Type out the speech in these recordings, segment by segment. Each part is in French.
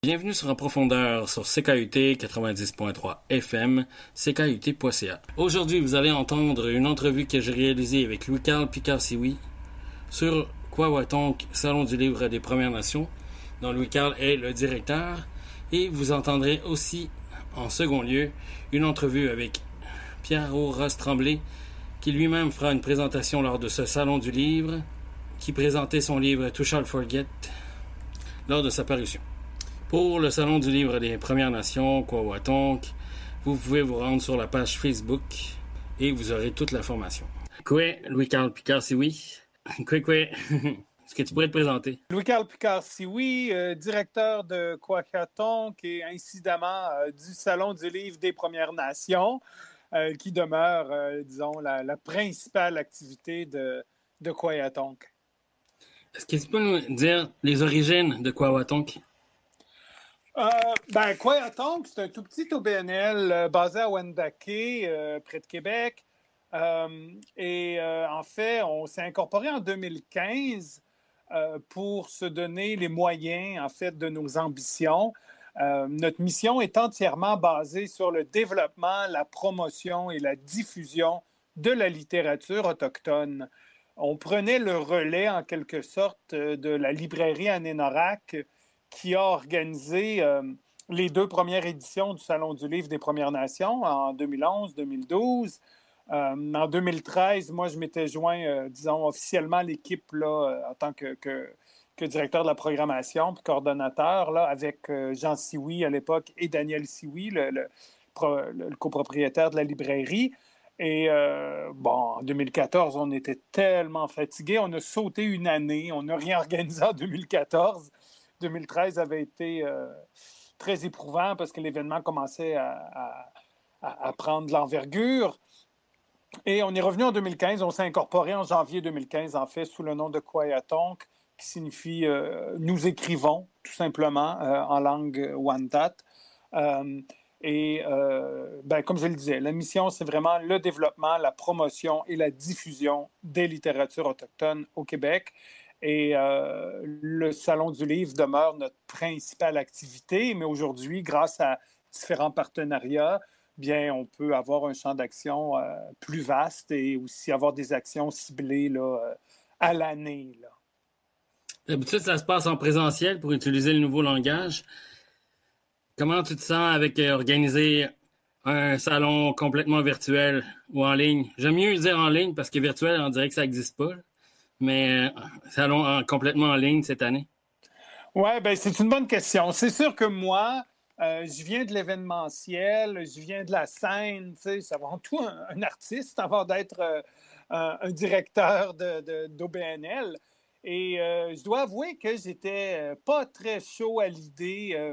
Bienvenue sur En Profondeur sur CKUT 90.3 FM, CKUT.ca. Aujourd'hui, vous allez entendre une entrevue que j'ai réalisée avec Louis-Carl Picard-Sioui sur Kwawatonk, Salon du Livre des Premières Nations, dont Louis-Carl est le directeur. Et vous entendrez aussi, en second lieu, une entrevue avec Pierre-Roch Ross-Tremblay, qui lui-même fera une présentation lors de ce Salon du Livre, qui présentait son livre « To Shall Forget » lors de sa parution. Pour le Salon du Livre des Premières Nations, Kwawatonk, vous pouvez vous rendre sur la page Facebook et vous aurez toute l'information. Quoi, Louis-Carl Picard-Sioui? Quoi? Est-ce que tu pourrais te présenter? Louis-Carl Picard-Sioui, directeur de Kwawatonk et incidemment du Salon du Livre des Premières Nations, qui demeure, disons, la principale activité de Kwawatonk. Est-ce que tu peux nous dire les origines de Kwawatonk? Kwawatonk, c'est un tout petit OBNL basé à Wendake, près de Québec. En fait, on s'est incorporé en 2015 pour se donner les moyens, en fait, de nos ambitions. Notre mission est entièrement basée sur le développement, la promotion et la diffusion de la littérature autochtone. On prenait le relais, en quelque sorte, de la librairie Anénorak, qui a organisé les 2 premières éditions du Salon du Livre des Premières Nations en 2011-2012. En 2013, moi, je m'étais joint, disons, officiellement à l'équipe là, en tant que directeur de la programmation puis coordonnateur, là, avec Jean Sioui à l'époque et Daniel Sioui, le copropriétaire de la librairie. Et en 2014, on était tellement fatigués. On a sauté une année. On n'a rien organisé en 2014. 2013 avait été très éprouvant parce que l'événement commençait à prendre de l'envergure. Et on est revenu en 2015. On s'est incorporé en janvier 2015, en fait, sous le nom de Kwawatonk, qui signifie nous écrivons, tout simplement, en langue Wendat. Comme je le disais, la mission, c'est vraiment le développement, la promotion et la diffusion des littératures autochtones au Québec. Et le Salon du Livre demeure notre principale activité, mais aujourd'hui, grâce à différents partenariats, bien, on peut avoir un champ d'action plus vaste et aussi avoir des actions ciblées là, à l'année. Là. D'habitude, ça se passe en présentiel pour utiliser le nouveau langage. Comment tu te sens avec organiser un salon complètement virtuel ou en ligne? J'aime mieux dire en ligne parce que virtuel, on dirait que ça n'existe pas. Mais salon complètement en ligne cette année? Oui, c'est une bonne question. C'est sûr que moi, je viens de l'événementiel, je viens de la scène, tu sais, c'est avant tout un artiste avant d'être un directeur d'OBNL. Et je dois avouer que j'étais pas très chaud à l'idée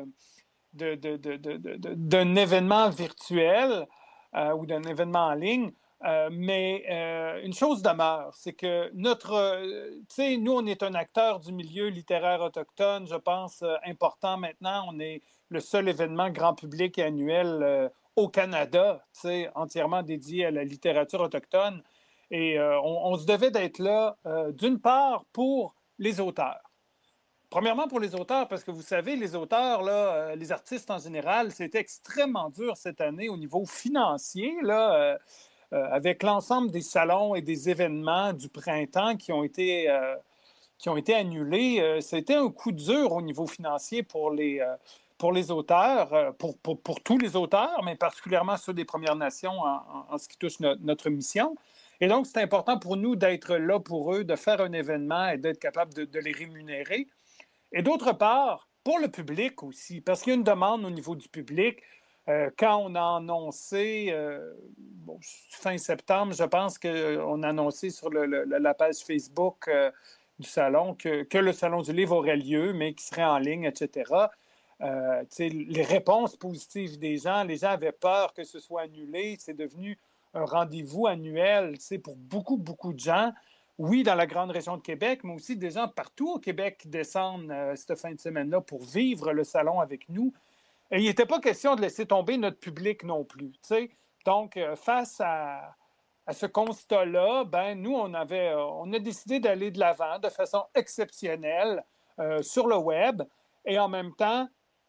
d'un événement virtuel ou d'un événement en ligne. Mais une chose demeure, c'est que nous, on est un acteur du milieu littéraire autochtone, je pense, important maintenant. On est le seul événement grand public et annuel au Canada, entièrement dédié à la littérature autochtone. Et on se devait d'être là, d'une part, pour les auteurs. Premièrement, pour les auteurs, parce que vous savez, les auteurs, là, les artistes en général, c'était extrêmement dur cette année au niveau financier, là. Avec l'ensemble des salons et des événements du printemps qui ont été annulés, c'était un coup dur au niveau financier pour les auteurs, pour tous les auteurs, mais particulièrement ceux des Premières Nations en ce qui touche notre mission. Et donc, c'est important pour nous d'être là pour eux, de faire un événement et d'être capable de les rémunérer. Et d'autre part, pour le public aussi, parce qu'il y a une demande au niveau du public. Quand on a annoncé, fin septembre, je pense qu'on a annoncé sur la page Facebook du salon que le Salon du Livre aurait lieu, mais qu'il serait en ligne, etc. Les réponses positives des gens, les gens avaient peur que ce soit annulé. C'est devenu un rendez-vous annuel pour beaucoup, beaucoup de gens. Oui, dans la grande région de Québec, mais aussi des gens partout au Québec qui descendent cette fin de semaine-là pour vivre le salon avec nous. Et il n'était pas question de laisser tomber notre public non plus. T'sais. Donc, face à ce constat-là, nous, on a décidé d'aller de l'avant de façon exceptionnelle sur le web et en même temps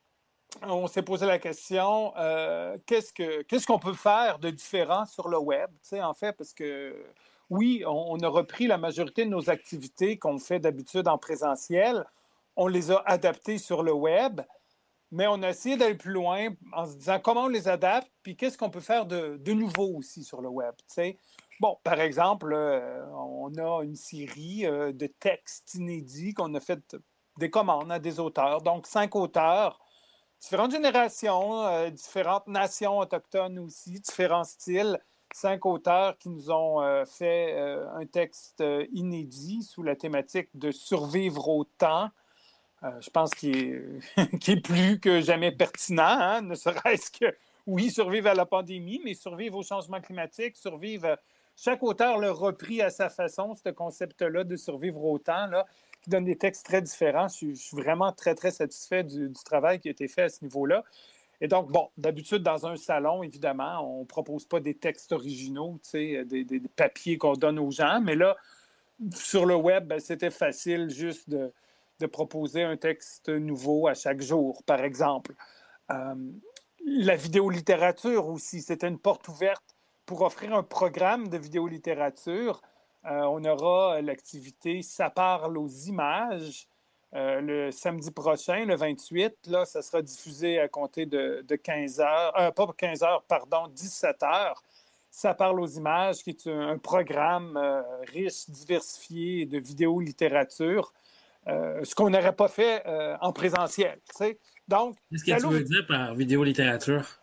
on s'est posé la question, qu'est-ce qu'on peut faire de différent sur le web? Tu sais, en fait, parce que oui, on a repris la majorité de nos activités qu'on fait d'habitude en présentiel. On les a adaptées sur le web, mais on a essayé d'aller plus loin en se disant comment on les adapte, puis qu'est-ce qu'on peut faire de nouveau aussi sur le web. Tu sais? Bon, par exemple, on a une série de textes inédits qu'on a fait des commandes à des auteurs. Donc, 5 auteurs, différentes générations, différentes nations autochtones aussi, différents styles. 5 auteurs qui nous ont fait un texte inédit sous la thématique de survivre au temps. Je pense qu'il est, qu'il est plus que jamais pertinent, hein? Ne serait-ce que, oui, survivre à la pandémie, mais survivre au changement climatique, survivre. Chaque auteur l'a repris à sa façon, ce concept-là de survivre au temps, là, qui donne des textes très différents. Je suis vraiment très, très satisfait du travail qui a été fait à ce niveau-là. Et donc, bon, d'habitude, dans un salon, évidemment, on ne propose pas des textes originaux, tu sais, des papiers qu'on donne aux gens, mais là, sur le web, ben, c'était facile juste de proposer un texte nouveau à chaque jour, par exemple. Euh, la vidéolittérature aussi, c'était une porte ouverte pour offrir un programme de vidéolittérature. On aura l'activité Ça parle aux images le samedi prochain, le 28. Là, ça sera diffusé à compter de 15 heures, pas 15 heures, pardon, 17 heures. Ça parle aux images, qui est un programme riche, diversifié de vidéolittérature, ce qu'on n'aurait pas fait en présentiel. Tu sais. Donc, Qu'est-ce que tu veux dire par vidéolittérature?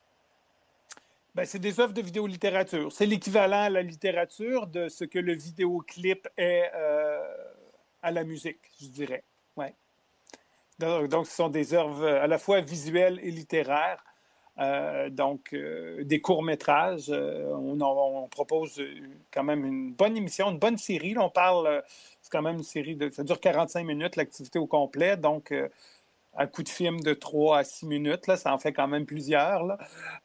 Ben, c'est des œuvres de vidéolittérature. C'est l'équivalent à la littérature de ce que le vidéoclip est à la musique, je dirais. Ouais. Donc, ce sont des œuvres à la fois visuelles et littéraires. Donc, des courts-métrages. On propose quand même une bonne émission, une bonne série. Là, on parle, c'est quand même une série ça dure 45 minutes, l'activité au complet. Donc, à coup de film de 3 à 6 minutes, là, ça en fait quand même plusieurs. Là.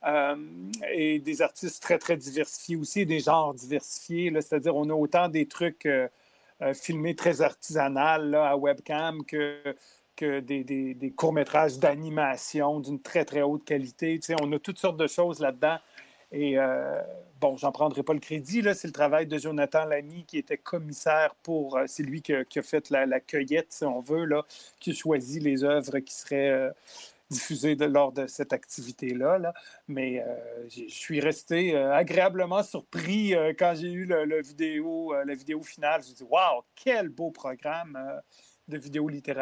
Et des artistes très, très diversifiés aussi, des genres diversifiés. Là, c'est-à-dire, on a autant des trucs filmés très artisanal là, à webcam que des courts-métrages d'animation d'une très, très haute qualité. Tu sais, on a toutes sortes de choses là-dedans. Et bon, j'en prendrai pas le crédit, là, c'est le travail de Jonathan Lamy qui était commissaire pour... c'est lui qui a fait la cueillette, si on veut, là, qui a choisi les œuvres qui seraient diffusées lors de cette activité-là. Là. Mais je suis resté agréablement surpris quand j'ai eu la vidéo finale. J'ai dit « Wow, quel beau programme de vidéolittérature! »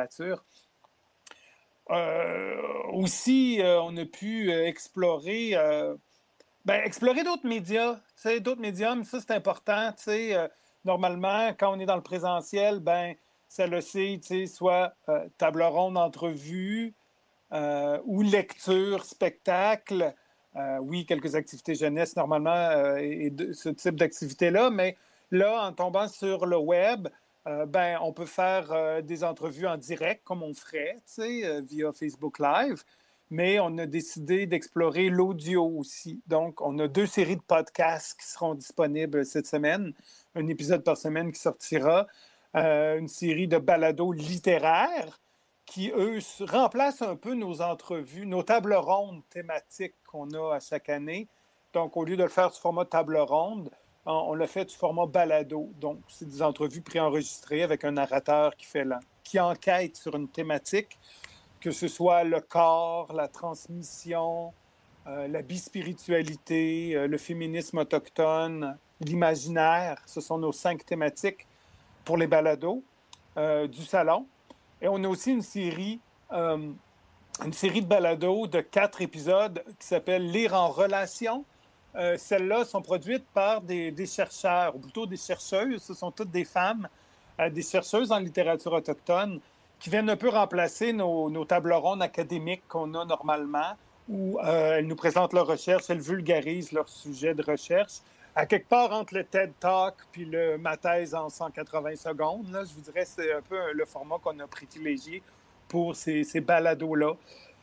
Aussi, on a pu explorer d'autres médias, d'autres médiums, ça c'est important. Normalement, quand on est dans le présentiel, ben ça le sait, soit table ronde, entrevue ou lecture, spectacle. Oui, quelques activités jeunesse normalement et ce type d'activité-là, mais là, en tombant sur le web, ben, on peut faire des entrevues en direct comme on ferait via Facebook Live. Mais on a décidé d'explorer l'audio aussi. Donc, on a 2 séries de podcasts qui seront disponibles cette semaine. Un épisode par semaine qui sortira. Une série de balados littéraires qui, eux, remplacent un peu nos entrevues, nos tables rondes thématiques qu'on a à chaque année. Donc, au lieu de le faire sous format table ronde, on l'a fait sous format balado. Donc, c'est des entrevues préenregistrées avec un narrateur qui enquête sur une thématique, que ce soit le corps, la transmission, la bispiritualité, le féminisme autochtone, l'imaginaire. Ce sont nos 5 thématiques pour les balados du salon. Et on a aussi une série de balados de 4 épisodes qui s'appelle Lire en relation. Celles-là sont produites par des chercheurs, ou plutôt des chercheuses. Ce sont toutes des femmes, des chercheuses en littérature autochtone qui viennent un peu remplacer nos tables rondes académiques qu'on a normalement, où elles nous présentent leurs recherches, elles vulgarisent leurs sujets de recherche. À quelque part entre le TED Talk puis ma thèse en 180 secondes, là, je vous dirais que c'est un peu le format qu'on a privilégié pour ces balados-là.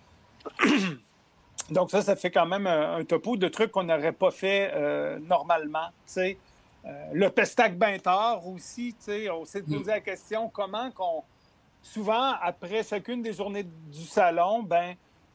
Donc ça fait quand même un topo de trucs qu'on n'aurait pas fait normalement. Le Pestac Bintard aussi, on s'est posé la question comment qu'on... Souvent, après chacune des journées du salon, ben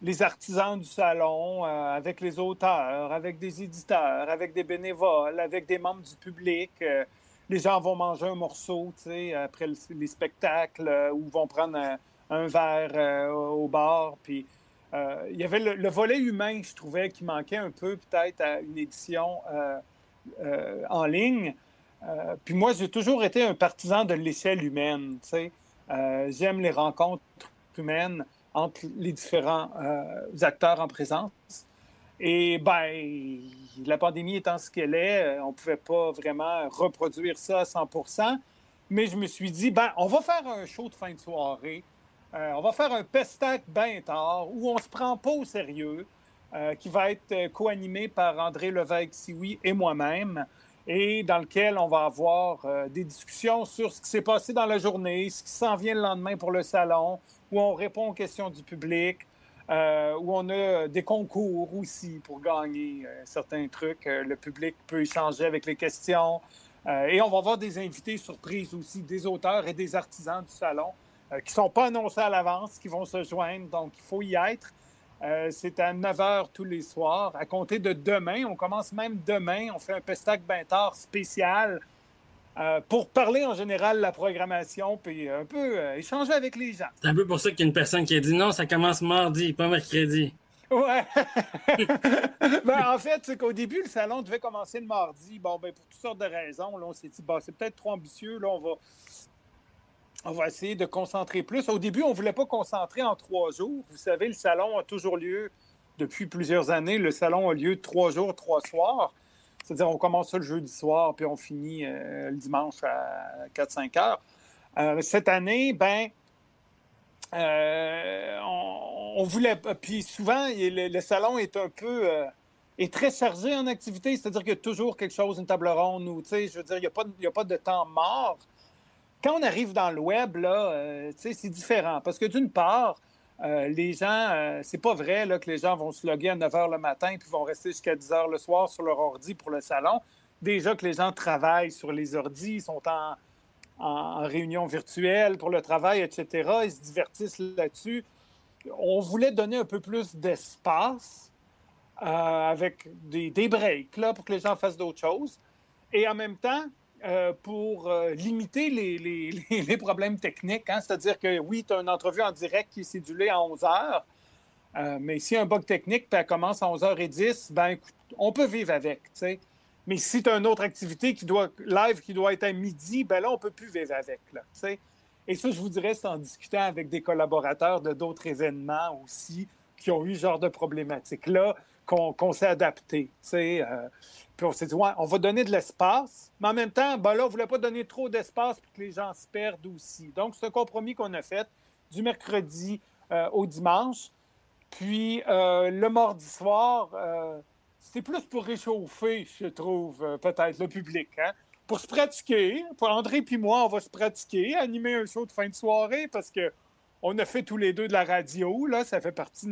les artisans du salon, avec les auteurs, avec des éditeurs, avec des bénévoles, avec des membres du public. Les gens vont manger un morceau, tu sais, après les spectacles, ou vont prendre un verre au bar. Puis il y avait le volet humain, je trouvais, qui manquait un peu peut-être à une édition en ligne. Puis moi, j'ai toujours été un partisan de l'échelle humaine, tu sais. J'aime les rencontres humaines entre les différents acteurs en présence. Et ben, la pandémie étant ce qu'elle est, on ne pouvait pas vraiment reproduire ça à 100%. Mais je me suis dit, ben, on va faire un show de fin de soirée. On va faire un pestac bien tard où on ne se prend pas au sérieux, qui va être co-animé par André Lévesque-Sioui et moi-même, et dans lequel on va avoir des discussions sur ce qui s'est passé dans la journée, ce qui s'en vient le lendemain pour le salon, où on répond aux questions du public, où on a des concours aussi pour gagner certains trucs. Le public peut échanger avec les questions. Et on va avoir des invités surprises aussi, des auteurs et des artisans du salon qui ne sont pas annoncés à l'avance, qui vont se joindre. Donc, il faut y être. C'est à 9 h tous les soirs. À compter de demain, on commence même demain, on fait un Pestac Bintard spécial pour parler en général de la programmation puis un peu échanger avec les gens. C'est un peu pour ça qu'il y a une personne qui a dit non, ça commence mardi, pas mercredi. Ouais. Ben, en fait, c'est qu'au début, le salon devait commencer le mardi. Bon, ben, pour toutes sortes de raisons, là, on s'est dit, bon, c'est peut-être trop ambitieux. Là, on va essayer de concentrer plus. Au début, on ne voulait pas concentrer en 3 jours. Vous savez, le salon a toujours lieu, depuis plusieurs années, le salon a lieu 3 jours, 3 soirs. C'est-à-dire, on commence ça le jeudi soir, puis on finit le dimanche à 4-5 heures. Cette année, ben, on voulait... Puis souvent, le salon est un peu... est très chargé en activité, c'est-à-dire qu'il y a toujours quelque chose, une table ronde, ou, tu sais, je veux dire, il n'y a pas de temps mort. Quand on arrive dans le web, là, c'est différent. Parce que d'une part, les gens, c'est pas vrai là, que les gens vont se loguer à 9 h le matin puis vont rester jusqu'à 10 h le soir sur leur ordi pour le salon. Déjà que les gens travaillent sur les ordis, sont en réunion virtuelle pour le travail, etc. Ils se divertissent là-dessus. On voulait donner un peu plus d'espace avec des breaks là, pour que les gens fassent d'autres choses. Et en même temps, pour limiter les problèmes techniques. Hein? C'est-à-dire que oui, tu as une entrevue en direct qui est cédulée à 11 h, mais s'il y a un bug technique puis elle commence à 11 h 10, ben, écoute, on peut vivre avec. T'sais. Mais si tu as une autre activité qui doit être à midi, ben là, on ne peut plus vivre avec. Là, t'sais. Et ça, je vous dirais, c'est en discutant avec des collaborateurs de d'autres événements aussi qui ont eu ce genre de problématique-là qu'on s'est adapté. Puis on s'est dit, ouais, on va donner de l'espace, mais en même temps, ben là, on ne voulait pas donner trop d'espace pour que les gens se perdent aussi. Donc, c'est un compromis qu'on a fait du mercredi au dimanche. Puis, le mardi soir, c'était plus pour réchauffer, je trouve, peut-être le public. Hein? Pour se pratiquer, pour André puis moi, on va se pratiquer, animer un show de fin de soirée parce qu'on a fait tous les deux de la radio. Là, ça fait partie de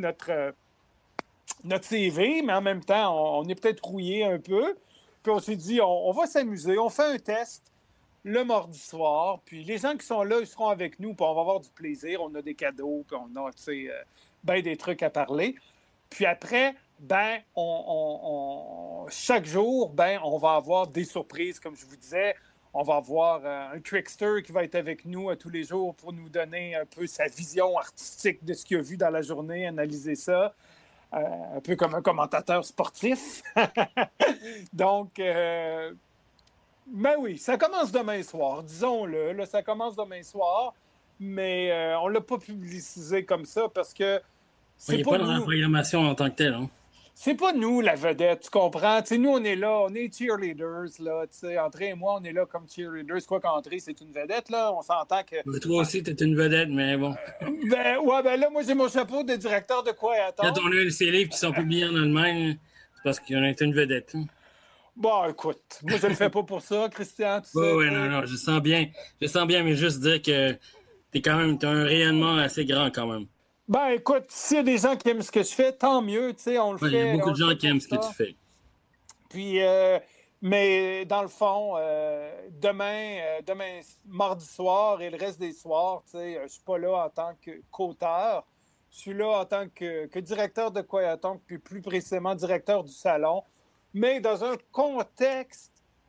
notre CV, mais en même temps, on est peut-être rouillé un peu. Puis on s'est dit, on va s'amuser, on fait un test le mardi soir, puis les gens qui sont là, ils seront avec nous, puis on va avoir du plaisir, on a des cadeaux, puis on a, tu sais, ben des trucs à parler. Puis après, ben, chaque jour, ben, on va avoir des surprises, comme je vous disais. On va avoir un trickster qui va être avec nous tous les jours pour nous donner un peu sa vision artistique de ce qu'il a vu dans la journée, analyser ça. Un peu comme un commentateur sportif. Donc, ben oui, ça commence demain soir, disons-le. Là, ça commence demain soir, mais on ne l'a pas publicisé comme ça parce que c'est pas dans la programmation en tant que telle. Hein? C'est pas nous la vedette, tu comprends? T'sais, nous, on est là, on est cheerleaders. Là, André et moi, on est là comme cheerleaders. Quoi qu'André, c'est une vedette, là, on s'entend que... Mais toi aussi, t'es une vedette, mais bon. Ben là, moi, j'ai mon chapeau de directeur de Quietor. Quand on a ces livres qui sont publiés en Allemagne, c'est parce qu'on a été une vedette. Hein? Bon, écoute, moi, je le fais pas pour ça, Christian, tu sais. Oui, non, je sens bien, mais juste dire que t'as un rayonnement assez grand quand même. Ben, écoute, s'il y a des gens qui aiment ce que je fais, tant mieux, tu sais, on le fait. Il y a beaucoup de gens qui aiment ce que tu fais. Puis, mais dans le fond, demain, mardi soir et le reste des soirs, tu sais, je suis pas là en tant qu'auteur. Je suis là en tant que directeur de Coyatonk, puis plus précisément directeur du salon, mais dans un contexte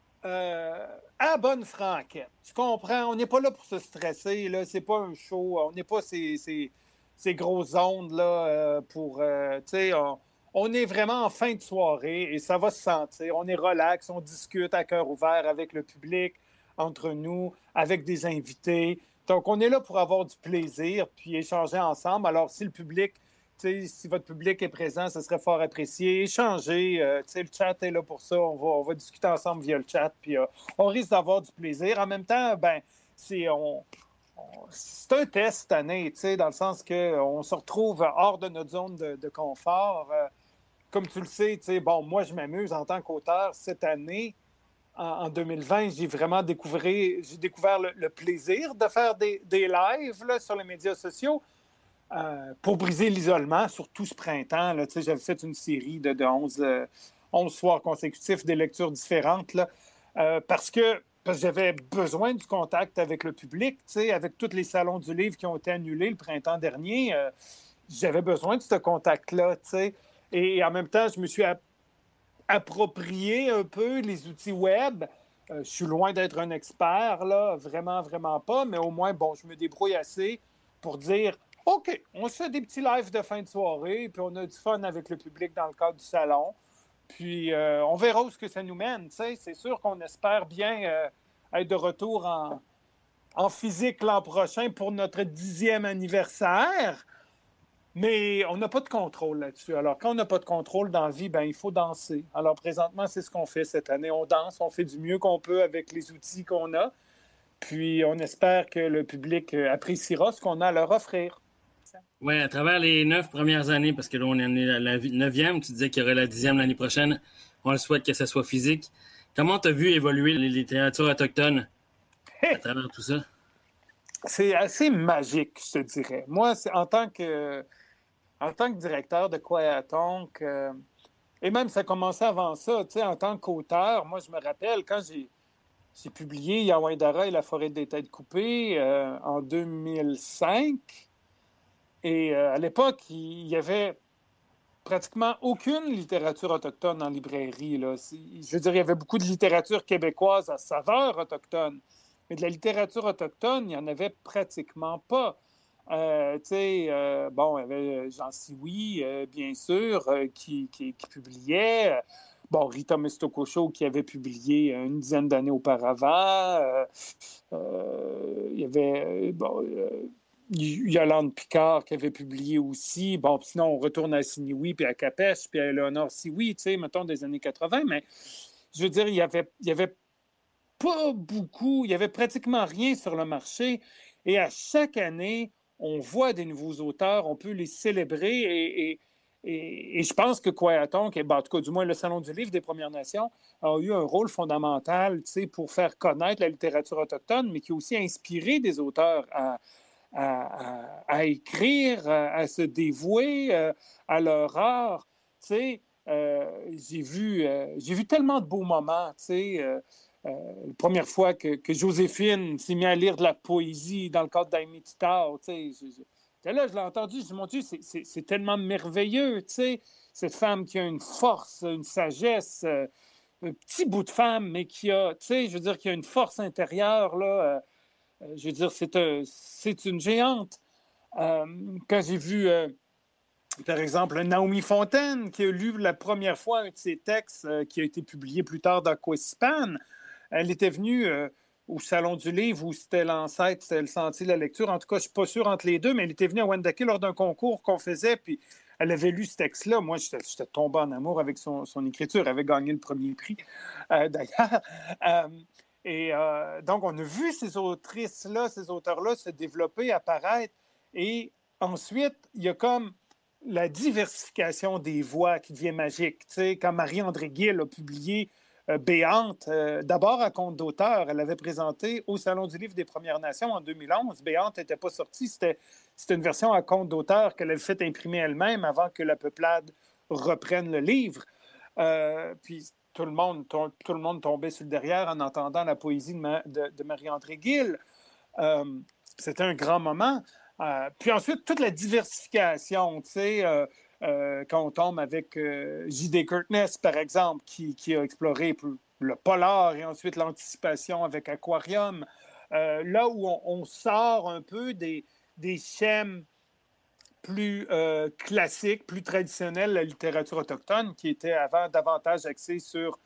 à bonne franquette. Tu comprends? On n'est pas là pour se stresser, là. C'est pas un show. On n'est pas ces grosses ondes, là, pour... tu sais, on est vraiment en fin de soirée et ça va se sentir. On est relax, on discute à cœur ouvert avec le public, entre nous, avec des invités. Donc, on est là pour avoir du plaisir puis échanger ensemble. Alors, si le public, si votre public est présent, ce serait fort apprécié. Échanger, le chat est là pour ça. On va discuter ensemble via le chat, puis on risque d'avoir du plaisir. En même temps, ben, c'est un test cette année, dans le sens qu'on se retrouve hors de notre zone de confort. Comme tu le sais, bon, moi, je m'amuse en tant qu'auteur cette année. En 2020, j'ai vraiment découvert le plaisir de faire des lives là, sur les médias sociaux pour briser l'isolement, surtout ce printemps. Là, j'avais fait une série de 11 soirs consécutifs, des lectures différentes, là, parce que j'avais besoin du contact avec le public, avec tous les salons du livre qui ont été annulés le printemps dernier. J'avais besoin de ce contact-là. Et en même temps, je me suis approprié un peu les outils web. Je suis loin d'être un expert, là, vraiment, vraiment pas, mais au moins, bon, je me débrouille assez pour dire OK, on se fait des petits lives de fin de soirée, puis on a du fun avec le public dans le cadre du salon. Puis on verra où ce que ça nous mène. C'est sûr qu'on espère bien être de retour en physique l'an prochain pour notre 10e anniversaire. Mais on n'a pas de contrôle là-dessus. Alors, quand on n'a pas de contrôle dans la vie, ben, il faut danser. Alors, présentement, c'est ce qu'on fait cette année. On danse, on fait du mieux qu'on peut avec les outils qu'on a. Puis, on espère que le public appréciera ce qu'on a à leur offrir. Oui, à travers les 9 premières années, parce que là, on est à la 9e, tu disais qu'il y aurait la 10e l'année prochaine. On le souhaite que ça soit physique. Comment tu as vu évoluer les littératures autochtones à travers tout ça? C'est assez magique, je te dirais. Moi, en tant que directeur de Coyatonk, et même ça a commencé avant ça, en tant qu'auteur, moi, je me rappelle quand j'ai publié Yawindara et la forêt des têtes coupées en 2005. Et à l'époque, il y avait pratiquement aucune littérature autochtone en librairie. Là. Je veux dire, il y avait beaucoup de littérature québécoise à saveur autochtone, mais de la littérature autochtone, il n'y en avait pratiquement pas. Bon, il y avait Jean Sioui, bien sûr, qui publiait. Bon, Rita Mistokosho qui avait publié une dizaine d'années auparavant. Il y avait Yolande Picard qui avait publié aussi. Bon, sinon, on retourne à Siniwi, puis à Capes, puis à Éléonore Sioui, mettons, des années 80. Mais je veux dire, il y avait pas beaucoup, il y avait pratiquement rien sur le marché. Et à chaque année, on voit des nouveaux auteurs, on peut les célébrer et je pense que Coyatonk, en tout cas, du moins le Salon du livre des Premières Nations, a eu un rôle fondamental pour faire connaître la littérature autochtone, mais qui a aussi inspiré des auteurs à écrire, à se dévouer à leur art. J'ai vu tellement de beaux moments. La première fois que Joséphine s'est mise à lire de la poésie dans le cadre d'Aimé-Titard, là, je l'ai entendu, je me dis, mon Dieu, c'est tellement merveilleux, cette femme qui a une force, une sagesse, un petit bout de femme, mais qui a, je veux dire, qui a une force intérieure, là, je veux dire, c'est une géante. Quand j'ai vu, par exemple, Naomi Fontaine, qui a lu la première fois un de ses textes qui a été publié plus tard dans Quispan, elle était venue au Salon du Livre où c'était l'ancêtre, c'était le Sentier de la lecture. En tout cas, je ne suis pas sûr entre les deux, mais elle était venue à Wendake lors d'un concours qu'on faisait, puis elle avait lu ce texte-là. Moi, j'étais tombé en amour avec son écriture. Elle avait gagné le premier prix, d'ailleurs. Donc, on a vu ces autrices-là, ces auteurs-là se développer, apparaître. Et ensuite, il y a comme la diversification des voix qui devient magique. Quand Marie-André Gill a publié Béante, d'abord à compte d'auteur, elle avait présenté au Salon du Livre des Premières Nations en 2011. Béante n'était pas sortie, c'était une version à compte d'auteur qu'elle avait fait imprimer elle-même avant que la peuplade reprenne le livre. Puis tout le monde tombait sur le derrière en entendant la poésie de Marie-André Gill. C'était un grand moment. Puis ensuite, toute la diversification, tu sais, quand on tombe avec J.D. Kurtness, par exemple, qui a exploré le polar et ensuite l'anticipation avec Aquarium, là où on sort un peu des schèmes plus classiques, plus traditionnels de la littérature autochtone, qui était avant davantage axée sur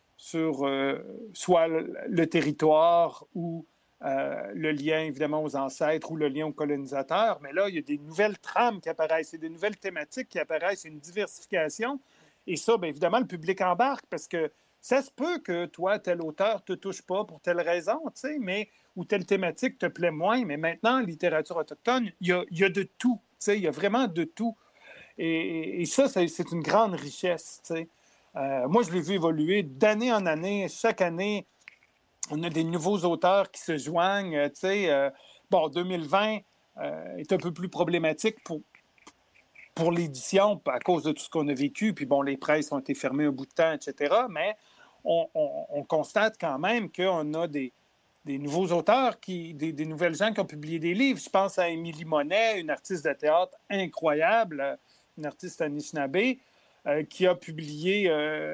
soit le territoire ou le lien, évidemment, aux ancêtres ou le lien aux colonisateurs. Mais là, il y a des nouvelles trames qui apparaissent, et des nouvelles thématiques qui apparaissent, une diversification. Et ça, bien évidemment, le public embarque parce que ça se peut que toi, tel auteur ne te touche pas pour telle raison, tu sais, mais ou telle thématique te plaît moins. Mais maintenant, en littérature autochtone, il y a de tout. Tu sais, il y a vraiment de tout. Et ça, c'est une grande richesse, tu sais. Moi, je l'ai vu évoluer d'année en année. Chaque année, on a des nouveaux auteurs qui se joignent. Tu sais, bon, 2020 est un peu plus problématique pour l'édition à cause de tout ce qu'on a vécu. Puis bon, les presses ont été fermées un bout de temps, etc. Mais on constate quand même qu'on a des nouveaux auteurs, des nouvelles gens qui ont publié des livres. Je pense à Émilie Monet, une artiste de théâtre incroyable, une artiste Anishinaabe, qui a publié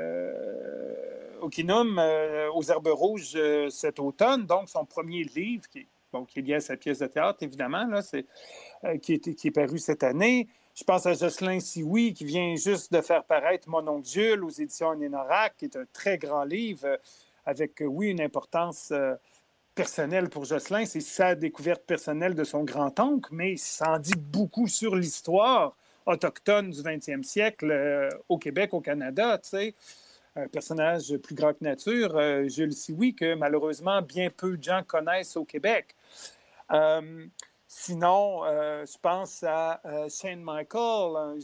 Okinum aux Herbes Rouges cet automne, donc son premier livre, qui est lié à sa pièce de théâtre, évidemment, là, qui est paru cette année. Je pense à Jocelyn Sioui, qui vient juste de faire paraître Mon oncle Jules aux éditions Anénorak, qui est un très grand livre, avec, oui, une importance personnelle pour Jocelyn. C'est sa découverte personnelle de son grand-oncle, mais ça en dit beaucoup sur l'histoire autochtone du 20e siècle au Québec, au Canada, tu sais. Un personnage plus grand que nature, Jules Sioui, que malheureusement bien peu de gens connaissent au Québec. Sinon, je pense à Shane Michael,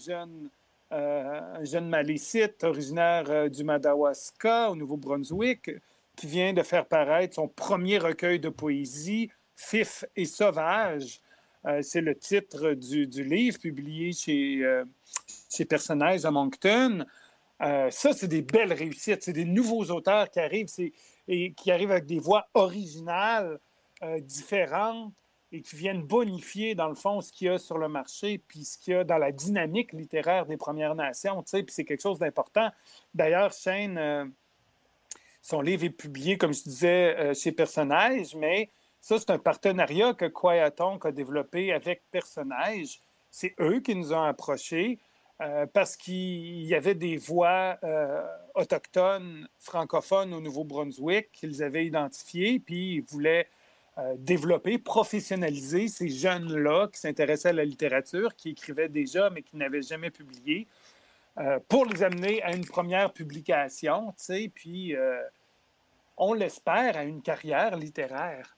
un jeune Malécite originaire du Madawaska, au Nouveau-Brunswick, qui vient de faire paraître son premier recueil de poésie, Fif et Sauvage. C'est le titre du livre publié chez Personnages à Moncton. Ça, c'est des belles réussites. C'est des nouveaux auteurs qui arrivent et qui arrivent avec des voix originales, différentes, et qui viennent bonifier, dans le fond, ce qu'il y a sur le marché puis ce qu'il y a dans la dynamique littéraire des Premières Nations. Puis c'est quelque chose d'important. D'ailleurs, Shane, son livre est publié, comme je disais, chez Personnages, mais ça, c'est un partenariat que Kwayatonk a développé avec Personnages. C'est eux qui nous ont approchés. Parce qu'il y avait des voix autochtones, francophones au Nouveau-Brunswick qu'ils avaient identifiées, puis ils voulaient développer, professionnaliser ces jeunes-là qui s'intéressaient à la littérature, qui écrivaient déjà, mais qui n'avaient jamais publié, pour les amener à une première publication, tu sais, puis on l'espère, à une carrière littéraire.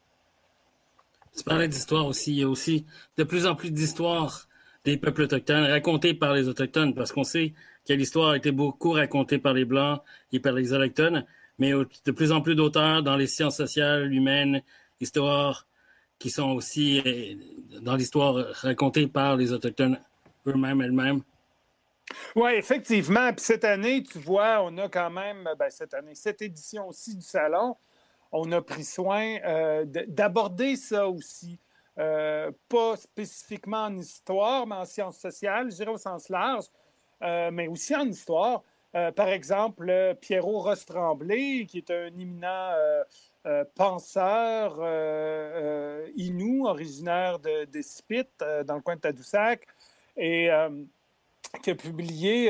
Tu parlais d'histoire aussi. Il y a aussi de plus en plus d'histoires des peuples autochtones, racontées par les Autochtones, parce qu'on sait que l'histoire a été beaucoup racontée par les Blancs et par les Autochtones, mais de plus en plus d'auteurs dans les sciences sociales, humaines, histoires, qui sont aussi dans l'histoire racontée par les Autochtones eux-mêmes, elles-mêmes. Oui, effectivement. Puis cette année, tu vois, on a quand même, cette édition aussi du Salon, on a pris soin d'aborder ça aussi. Pas spécifiquement en histoire, mais en sciences sociales, je dirais au sens large, mais aussi en histoire. Par exemple, Pierrot Ross-Tremblay, qui est un éminent penseur Innu, originaire de Sipit, dans le coin de Tadoussac, et qui a publié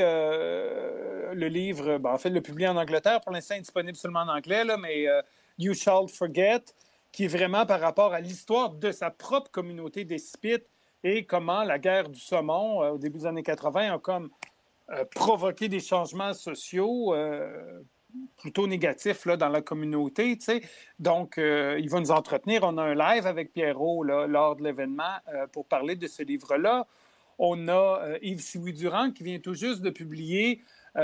le livre, en fait, il l'a publié en Angleterre, pour l'instant, il est disponible seulement en anglais, là, mais You Shall Forget, qui est vraiment par rapport à l'histoire de sa propre communauté des Sipit et comment la guerre du saumon, au début des années 80, a comme provoqué des changements sociaux plutôt négatifs là, dans la communauté. T'sais. Donc, il va nous entretenir. On a un live avec Pierrot là, lors de l'événement pour parler de ce livre-là. On a Yves Sioui-Durand qui vient tout juste de publier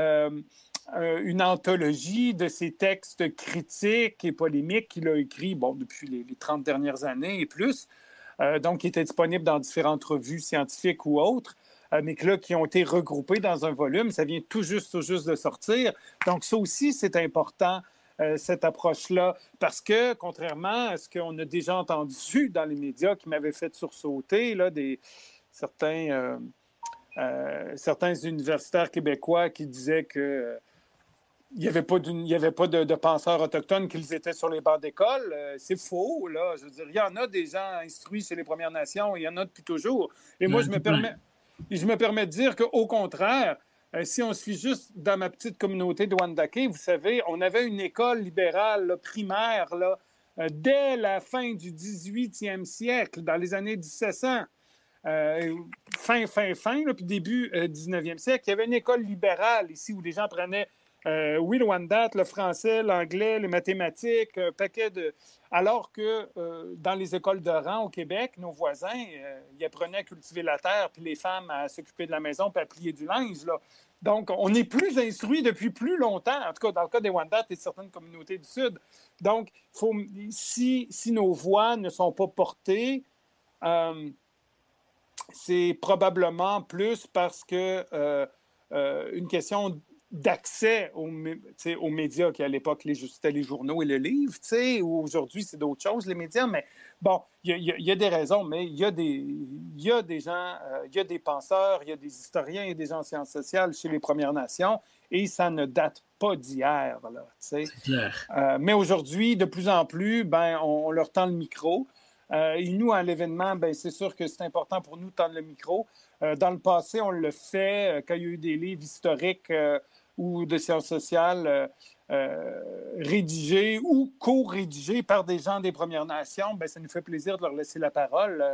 une anthologie de ses textes critiques et polémiques qu'il a écrits depuis les 30 dernières années et plus, donc qui étaient disponibles dans différentes revues scientifiques ou autres, mais qui ont été regroupés dans un volume. Ça vient tout juste de sortir. Donc ça aussi, c'est important cette approche-là. Parce que, contrairement à ce qu'on a déjà entendu dans les médias qui m'avaient fait sursauter, là, certains universitaires québécois qui disaient que il n'y avait pas de penseurs autochtones qu'ils étaient sur les bancs d'école. C'est faux, là. Je veux dire, il y en a des gens instruits chez les Premières Nations, il y en a depuis toujours. Et moi, je me permets de dire qu'au contraire, si on se fie juste dans ma petite communauté de Wendake, vous savez, on avait une école libérale là, primaire là, dès la fin du 18e siècle, dans les années 1700. Fin, puis début 19e siècle, il y avait une école libérale ici où les gens prenaient oui, le Wendat, le français, l'anglais, les mathématiques, un paquet de... Alors que dans les écoles de rang au Québec, nos voisins, ils apprenaient à cultiver la terre, puis les femmes à s'occuper de la maison, puis à plier du linge, là. Donc, on est plus instruits depuis plus longtemps, en tout cas dans le cas des Wendat et de certaines communautés du Sud. Donc, si nos voix ne sont pas portées, c'est probablement plus parce que une question d'accès aux médias qui, à l'époque, c'était les journaux et le livre, ou aujourd'hui, c'est d'autres choses, les médias. Mais bon, il y a des raisons, mais il y a des gens, il y a des penseurs, il y a des historiens et des gens en sciences sociales chez les Premières Nations, et ça ne date pas d'hier, là, c'est clair. Mais aujourd'hui, de plus en plus, on leur tend le micro. Et nous, à l'événement, c'est sûr que c'est important pour nous de tendre le micro. Dans le passé, on le fait quand il y a eu des livres historiques ou de sciences sociales rédigés ou co-rédigés par des gens des Premières Nations. Ça nous fait plaisir de leur laisser la parole.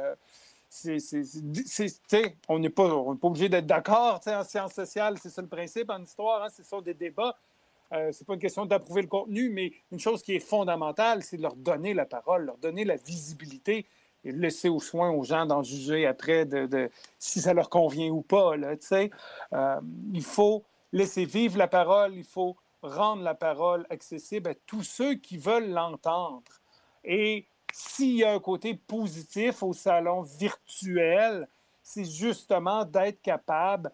On n'est pas obligé d'être d'accord en sciences sociales. C'est ça le principe en histoire. Hein, ce sont des débats. C'est pas une question d'approuver le contenu, mais une chose qui est fondamentale, c'est de leur donner la parole, leur donner la visibilité et laisser au soin aux gens d'en juger après si ça leur convient ou pas. Là, il faut laisser vivre la parole, il faut rendre la parole accessible à tous ceux qui veulent l'entendre. Et s'il y a un côté positif au salon virtuel, c'est justement d'être capable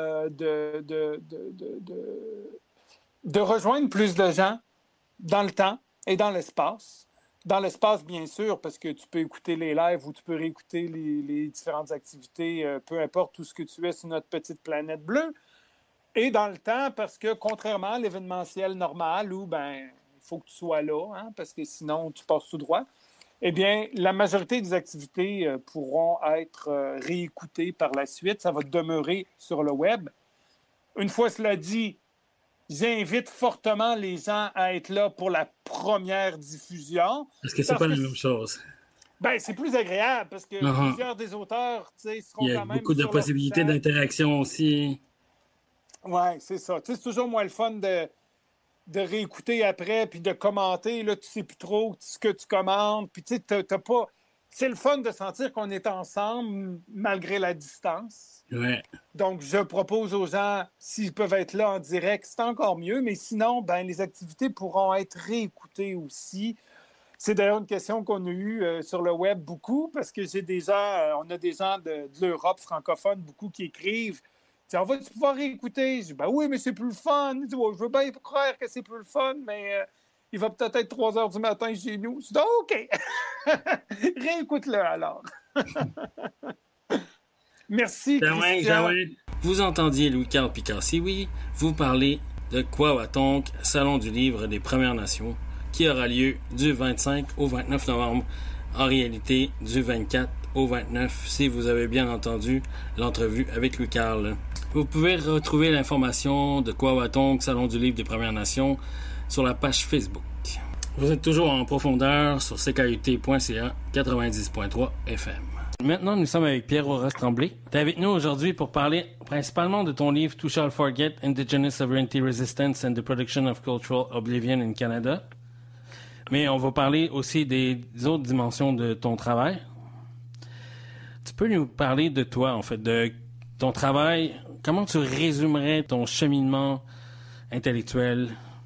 de rejoindre plus de gens dans le temps et dans l'espace. Dans l'espace, bien sûr, parce que tu peux écouter les lives ou tu peux réécouter les différentes activités, peu importe où ce que tu es sur notre petite planète bleue. Et dans le temps, parce que contrairement à l'événementiel normal où il faut que tu sois là, hein, parce que sinon tu passes tout droit, eh bien, la majorité des activités pourront être réécoutées par la suite. Ça va demeurer sur le web. Une fois cela dit, j'invite fortement les gens à être là pour la première diffusion. Parce que c'est pas la même chose. C'est plus agréable parce que plusieurs des auteurs seront quand même. Il y a beaucoup de possibilités d'interaction aussi. Oui, c'est ça. C'est toujours moins le fun de réécouter après puis de commenter. Là, tu sais plus trop ce que tu commandes. Puis tu sais, t'as pas. C'est le fun de sentir qu'on est ensemble malgré la distance. Ouais. Donc, je propose aux gens, s'ils peuvent être là en direct, c'est encore mieux. Mais sinon, les activités pourront être réécoutées aussi. C'est d'ailleurs une question qu'on a eue sur le web beaucoup parce que on a des gens de l'Europe francophone, beaucoup qui écrivent. On va pouvoir réécouter. Je dis, oui, mais c'est plus le fun. Je veux bien croire que c'est plus le fun, mais il va peut-être être 3 heures du matin chez nous. Je dis, OK. Réécoute-le alors. Merci, Christian. Vous entendiez Louis-Carl Picard-Sioui vous parler de Kwawatonk, Salon du livre des Premières Nations, qui aura lieu du 25 au 29 novembre. En réalité, du 24 au 29, si vous avez bien entendu l'entrevue avec Louis-Carl. Vous pouvez retrouver l'information de Kwawatonk, Salon du livre des Premières Nations, sur la page Facebook. Vous êtes toujours en profondeur sur ckut.ca 90.3 FM. Maintenant, nous sommes avec Pierre Horace Tremblay. Tu es avec nous aujourd'hui pour parler principalement de ton livre « To Shall Forget, Indigenous Sovereignty Resistance and the Production of Cultural Oblivion in Canada ». Mais on va parler aussi des autres dimensions de ton travail. Tu peux nous parler de toi, en fait, de ton travail. Comment tu résumerais ton cheminement intellectuel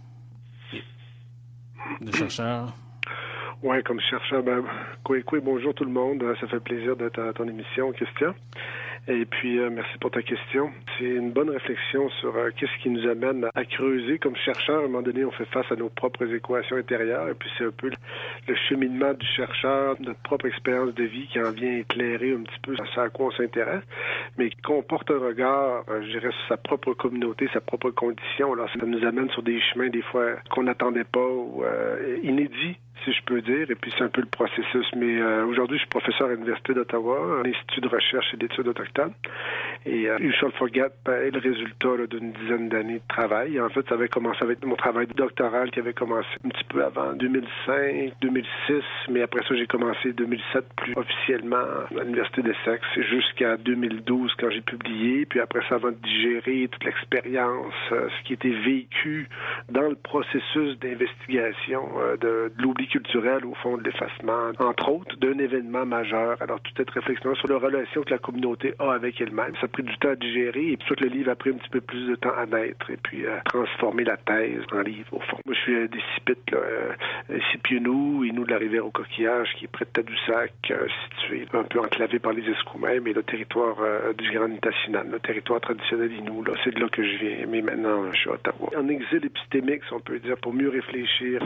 de chercheur? Oui, comme chercheur, bonjour tout le monde. Ça fait plaisir d'être à ton émission, Christian. Et puis, merci pour ta question. C'est une bonne réflexion sur qu'est-ce qui nous amène à creuser comme chercheurs. À un moment donné, on fait face à nos propres équations intérieures. Et puis, c'est un peu le cheminement du chercheur, notre propre expérience de vie qui en vient éclairer un petit peu ce à quoi on s'intéresse, mais qu'on porte un regard, je dirais, sur sa propre communauté, sa propre condition. Alors, ça nous amène sur des chemins, des fois, qu'on n'attendait pas ou inédits, si je peux dire, et puis c'est un peu le processus. Mais aujourd'hui, je suis professeur à l'Université d'Ottawa, un institut de recherche et d'études autochtones. Et You Shall Forget est le résultat d'une dizaine d'années de travail. En fait, ça avait commencé avec mon travail doctoral qui avait commencé un petit peu avant 2005, 2006, mais après ça, j'ai commencé 2007 plus officiellement à l'Université d'Essex jusqu'à 2012 quand j'ai publié. Puis après ça, avant de digérer toute l'expérience, ce qui était vécu dans le processus d'investigation de l'oubli culturel, au fond, de l'effacement, entre autres, d'un événement majeur. Alors, toute cette réflexion sur la relation que la communauté a avec elle-même, ça a pris du temps à digérer et puis tout le livre a pris un petit peu plus de temps à naître et puis à transformer la thèse en livre, au fond. Moi, je suis des Sipites, Sipiunou, Innu de la rivière aux coquillages, qui est près de Tadoussac, situé un peu enclavé par les Escoumins, mais le territoire du Grand Nitassinan, le territoire traditionnel Innu, là, c'est de là que je viens. Mais maintenant, je suis à Ottawa. En exil épistémique, si on peut dire, pour mieux réfléchir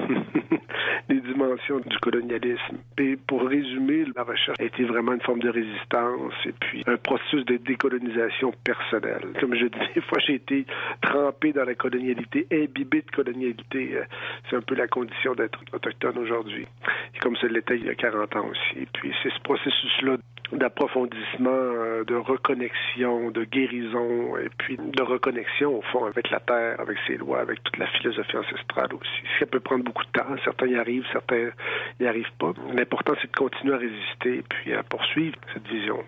les dimensions du colonialisme. Et pour résumer, la recherche a été vraiment une forme de résistance et puis un processus de décolonisation personnelle. Comme je dis, des fois, j'ai été trempé dans la colonialité, imbibé de colonialité. C'est un peu la condition d'être autochtone aujourd'hui. Et comme ça l'était il y a 40 ans aussi. Et puis, c'est ce processus-là d'approfondissement, de reconnexion, de guérison, et puis de reconnexion, au fond, avec la terre, avec ses lois, avec toute la philosophie ancestrale aussi. Ça peut prendre beaucoup de temps. Certains y arrivent, certains n'y arrivent pas. L'important, c'est de continuer à résister et puis à poursuivre cette vision.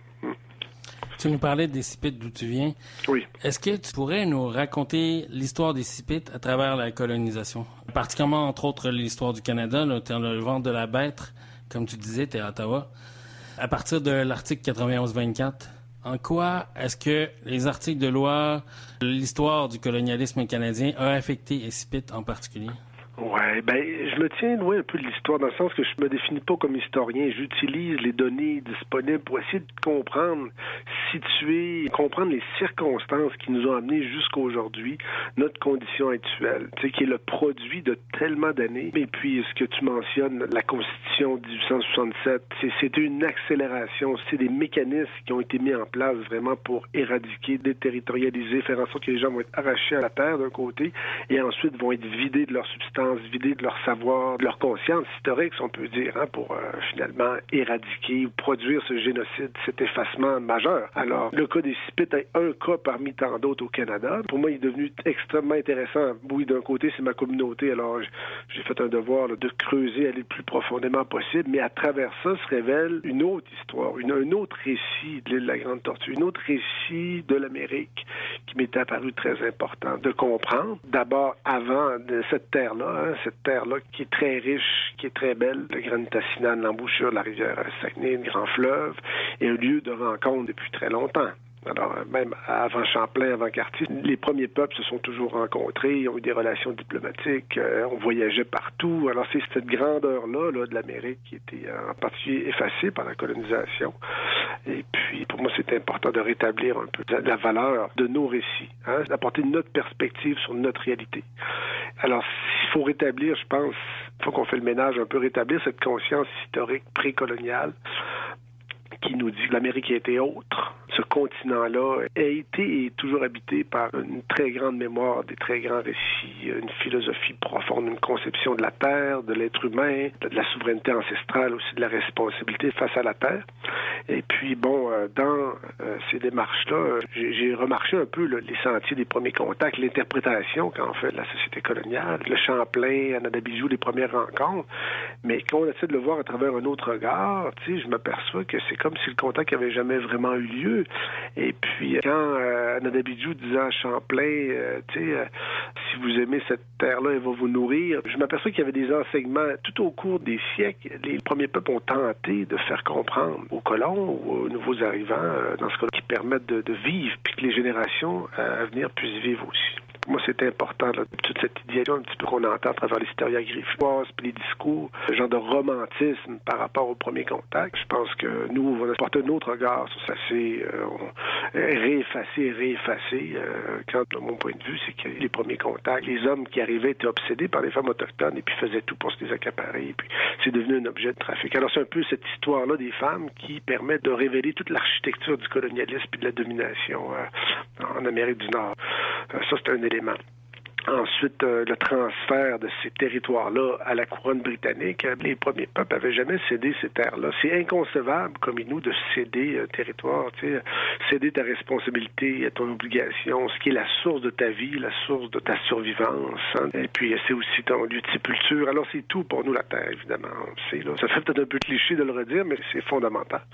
Tu nous parlais des Sipites, d'où tu viens. Oui. Est-ce que tu pourrais nous raconter l'histoire des Sipites à travers la colonisation? Particulièrement, entre autres, l'histoire du Canada. Tu es le ventre de la bête, comme tu disais, tu es à Ottawa. À partir de l'article 91-24, en quoi est-ce que les articles de loi, l'histoire du colonialisme canadien a affecté les Sipites en particulier? Ouais, je me tiens loin un peu de l'histoire dans le sens que je me définis pas comme historien. J'utilise les données disponibles pour essayer de comprendre, situer, comprendre les circonstances qui nous ont amenés jusqu'à aujourd'hui, notre condition actuelle, tu sais, qui est le produit de tellement d'années. Et puis, ce que tu mentionnes, la Constitution de 1867, c'était une accélération, c'est des mécanismes qui ont été mis en place vraiment pour éradiquer, déterritorialiser, faire en sorte que les gens vont être arrachés à la terre d'un côté et ensuite vont être vidés de leur substance, vidés de leur savoir, de leur conscience historique, si on peut dire, pour finalement éradiquer ou produire ce génocide, cet effacement majeur. Alors, le cas des Sipites est un cas parmi tant d'autres au Canada. Pour moi, il est devenu extrêmement intéressant. Oui, d'un côté, c'est ma communauté, alors j'ai fait un devoir de creuser, aller le plus profondément possible, mais à travers ça se révèle une autre histoire, un autre récit de l'île de la Grande Tortue, un autre récit de l'Amérique qui m'était apparu très important de comprendre. D'abord, avant de cette terre-là, cette terre-là qui est très riche, qui est très belle, le Grand Nitassinan, l'embouchure de la rivière Saguenay, le grand fleuve, est un lieu de rencontre depuis très longtemps. Alors, même avant Champlain, avant Cartier, les premiers peuples se sont toujours rencontrés, ont eu des relations diplomatiques, on voyageait partout. Alors, c'est cette grandeur-là de l'Amérique qui était en particulier effacée par la colonisation. Et puis, pour moi, c'est important de rétablir un peu la valeur de nos récits, d'apporter notre perspective sur notre réalité. Alors, s'il faut rétablir, je pense, il faut qu'on fait le ménage un peu, rétablir cette conscience historique précoloniale qui nous dit que l'Amérique a été autre. Ce continent-là a été et est toujours habité par une très grande mémoire, des très grands récits, une philosophie profonde, une conception de la Terre, de l'être humain, de la souveraineté ancestrale, aussi de la responsabilité face à la Terre. Et puis, dans ces démarches-là, j'ai remarché un peu les sentiers des premiers contacts, l'interprétation qu'en fait la société coloniale, le Champlain, Anadabijou, les premières rencontres. Mais quand on essaie de le voir à travers un autre regard, je m'aperçois que c'est comme si le contact n'avait jamais vraiment eu lieu. Et puis, quand Anadabijou disait à Champlain, si vous aimez cette terre-là, elle va vous nourrir, je m'aperçois qu'il y avait des enseignements tout au cours des siècles. Les premiers peuples ont tenté de faire comprendre aux colons ou aux nouveaux arrivants, dans ce cas-là, qui permettent de vivre, puis que les générations à venir puissent vivre aussi. Pour moi, c'est important, là, toute cette idéation un petit peu qu'on entend à travers l'historiographie, puis les discours, ce genre de romantisme par rapport au premier contact. Je pense que nous, on va porter un autre regard sur ça. C'est réeffacer. Quand, de mon point de vue, c'est que les premiers contacts, les hommes qui arrivaient étaient obsédés par les femmes autochtones et puis faisaient tout pour se les accaparer. Et puis c'est devenu un objet de trafic. Alors c'est un peu cette histoire-là des femmes qui permet de révéler toute l'architecture du colonialisme et de la domination en Amérique du Nord. Ça, c'est un élément. Ensuite, le transfert de ces territoires-là à la couronne britannique. Les premiers peuples n'avaient jamais cédé ces terres-là. C'est inconcevable, comme nous, de céder territoire, céder ta responsabilité, ton obligation, ce qui est la source de ta vie, la source de ta survivance. Hein. Et puis, c'est aussi ton lieu de sépulture. Alors, c'est tout pour nous, la terre, évidemment. Ça fait peut-être un peu cliché de le redire, mais c'est fondamental.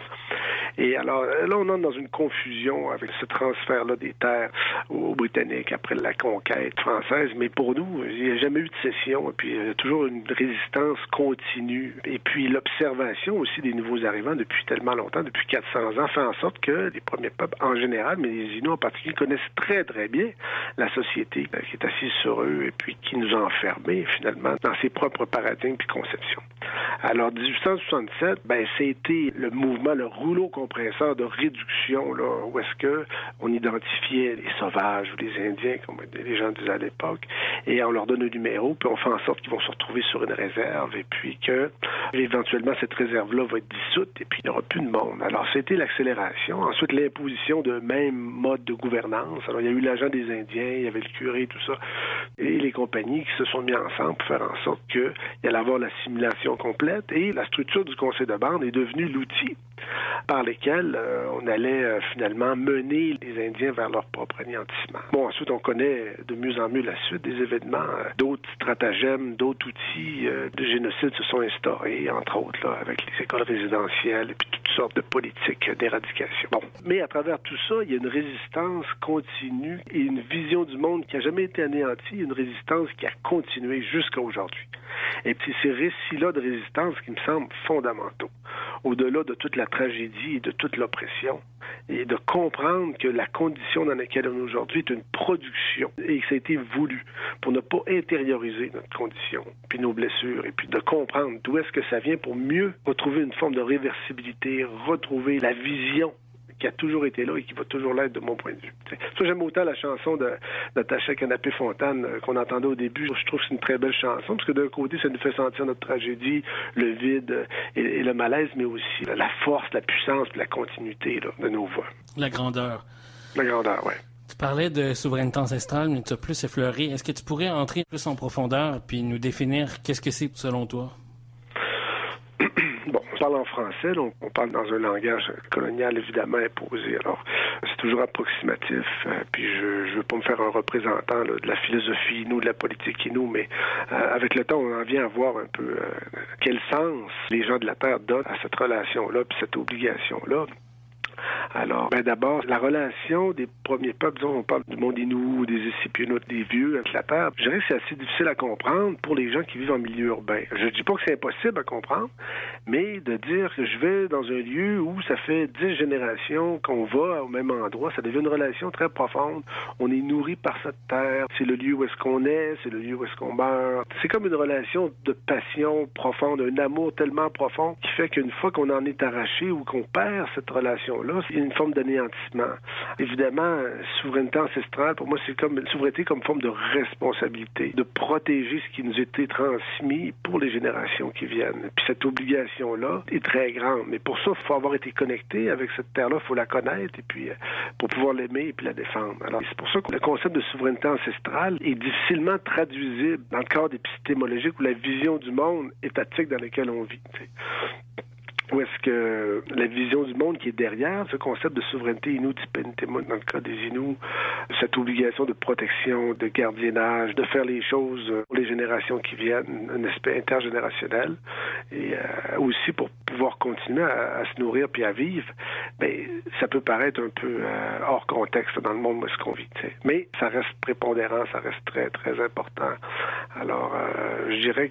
Et alors, là, on entre dans une confusion avec ce transfert-là des terres aux Britanniques après la conquête française. Mais pour nous, il n'y a jamais eu de cession. Et puis, il y a toujours une résistance continue. Et puis, l'observation aussi des nouveaux arrivants depuis tellement longtemps, depuis 400 ans, fait en sorte que les premiers peuples en général, mais les Inuits en particulier, connaissent très, très bien la société qui est assise sur eux et puis qui nous a enfermés, finalement, dans ses propres paradigmes et conceptions. Alors, 1867, c'était le mouvement, le rouleau compresseur de réduction, là, où est-ce que on identifiait les sauvages ou les Indiens, comme les gens disaient à l'époque, et on leur donne un numéro, puis on fait en sorte qu'ils vont se retrouver sur une réserve, et puis que, éventuellement, cette réserve-là va être dissoute, et puis il n'y aura plus de monde. Alors, c'était l'accélération. Ensuite, l'imposition de même mode de gouvernance. Alors, il y a eu l'agent des Indiens, il y avait le curé, tout ça, et les compagnies qui se sont mis ensemble pour faire en sorte qu'il y allait avoir l'assimilation complète, et la structure du conseil de bande est devenue l'outil par lesquels on allait finalement mener les Indiens vers leur propre anéantissement. Bon, ensuite, on connaît de mieux en mieux la suite des événements. D'autres stratagèmes, d'autres outils de génocide se sont instaurés, entre autres, là, avec les écoles résidentielles et puis toutes sortes de politiques d'éradication. Bon, mais à travers tout ça, il y a une résistance continue et une vision du monde qui n'a jamais été anéantie, une résistance qui a continué jusqu'à aujourd'hui. Et puis ces récits-là de résistance qui me semblent fondamentaux, au-delà de toute la tragédie et de toute l'oppression, et de comprendre que la condition dans laquelle on est aujourd'hui est une production et que ça a été voulu pour ne pas intérioriser notre condition, puis nos blessures, et puis de comprendre d'où est-ce que ça vient pour mieux retrouver une forme de réversibilité, retrouver la vision qui a toujours été là et qui va toujours l'être de mon point de vue. Ça, j'aime autant la chanson de Natacha Canapé-Fontaine qu'on entendait au début. Je trouve que c'est une très belle chanson parce que d'un côté, ça nous fait sentir notre tragédie, le vide et le malaise, mais aussi la force, la puissance et la continuité là, de nos voix. La grandeur. La grandeur, oui. Tu parlais de souveraineté ancestrale, mais tu as plus effleuré. Est-ce que tu pourrais entrer plus en profondeur puis nous définir qu'est-ce que c'est selon toi? Bon, on parle en français, donc on parle dans un langage colonial évidemment imposé. Alors, c'est toujours approximatif. Puis je veux pas me faire un représentant là, de la philosophie, nous, de la politique et nous, mais avec le temps, on en vient à voir un peu quel sens les gens de la Terre donnent à cette relation-là, puis cette obligation-là. Alors, d'abord, la relation des premiers peuples, disons, on parle du monde Innu, des Essépienoutes, des vieux avec la terre, je dirais que c'est assez difficile à comprendre pour les gens qui vivent en milieu urbain. Je dis pas que c'est impossible à comprendre, mais de dire que je vais dans un lieu où ça fait 10 générations qu'on va au même endroit, ça devient une relation très profonde. On est nourri par cette terre, c'est le lieu où est-ce qu'on est, c'est le lieu où est-ce qu'on meurt. C'est comme une relation de passion profonde, un amour tellement profond qui fait qu'une fois qu'on en est arraché ou qu'on perd cette relation-là, il y a une forme d'anéantissement. Évidemment, souveraineté ancestrale, pour moi, c'est comme souveraineté comme forme de responsabilité, de protéger ce qui nous a été transmis pour les générations qui viennent. Puis cette obligation-là est très grande. Mais pour ça, il faut avoir été connecté avec cette terre-là, il faut la connaître, et puis pour pouvoir l'aimer et puis la défendre. Alors, c'est pour ça que le concept de souveraineté ancestrale est difficilement traduisible dans le cadre épistémologique où la vision du monde étatique dans lequel on vit. T'sais. Où est-ce que la vision du monde qui est derrière ce concept de souveraineté Inuit-Pentémout, dans le cas des Inuits, cette obligation de protection, de gardiennage, de faire les choses pour les générations qui viennent, un aspect intergénérationnel, et aussi pour pouvoir continuer à se nourrir puis à vivre, ça peut paraître un peu hors contexte dans le monde où est-ce qu'on vit. T'sais. Mais ça reste prépondérant, ça reste très, très important. Alors, je dirais que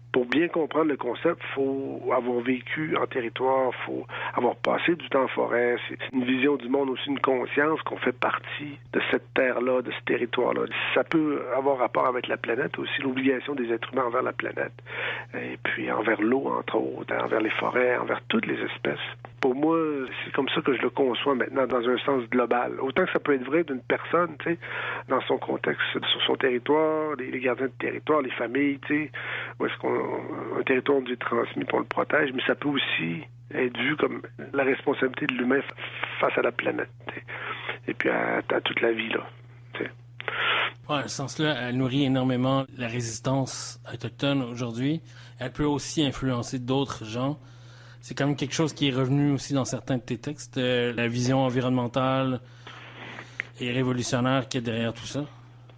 Pour bien comprendre le concept, il faut avoir vécu en territoire, il faut avoir passé du temps en forêt. C'est une vision du monde aussi, une conscience qu'on fait partie de cette terre-là, de ce territoire-là. Ça peut avoir rapport avec la planète aussi, l'obligation des êtres humains envers la planète, et puis envers l'eau, entre autres, envers les forêts, envers toutes les espèces. Pour moi, c'est comme ça que je le conçois maintenant, dans un sens global. Autant que ça peut être vrai d'une personne, tu sais, dans son contexte, sur son territoire, les gardiens de territoire, les familles, tu sais, où est-ce un territoire nous est transmis, puis on le protège, mais ça peut aussi être vu comme la responsabilité de l'humain face à la planète, t'sais. Et puis à toute la vie, là. Ouais, dans ce sens-là, elle nourrit énormément la résistance autochtone aujourd'hui. Elle peut aussi influencer d'autres gens. C'est quand même quelque chose qui est revenu aussi dans certains de tes textes, la vision environnementale et révolutionnaire qu'il y a derrière tout ça.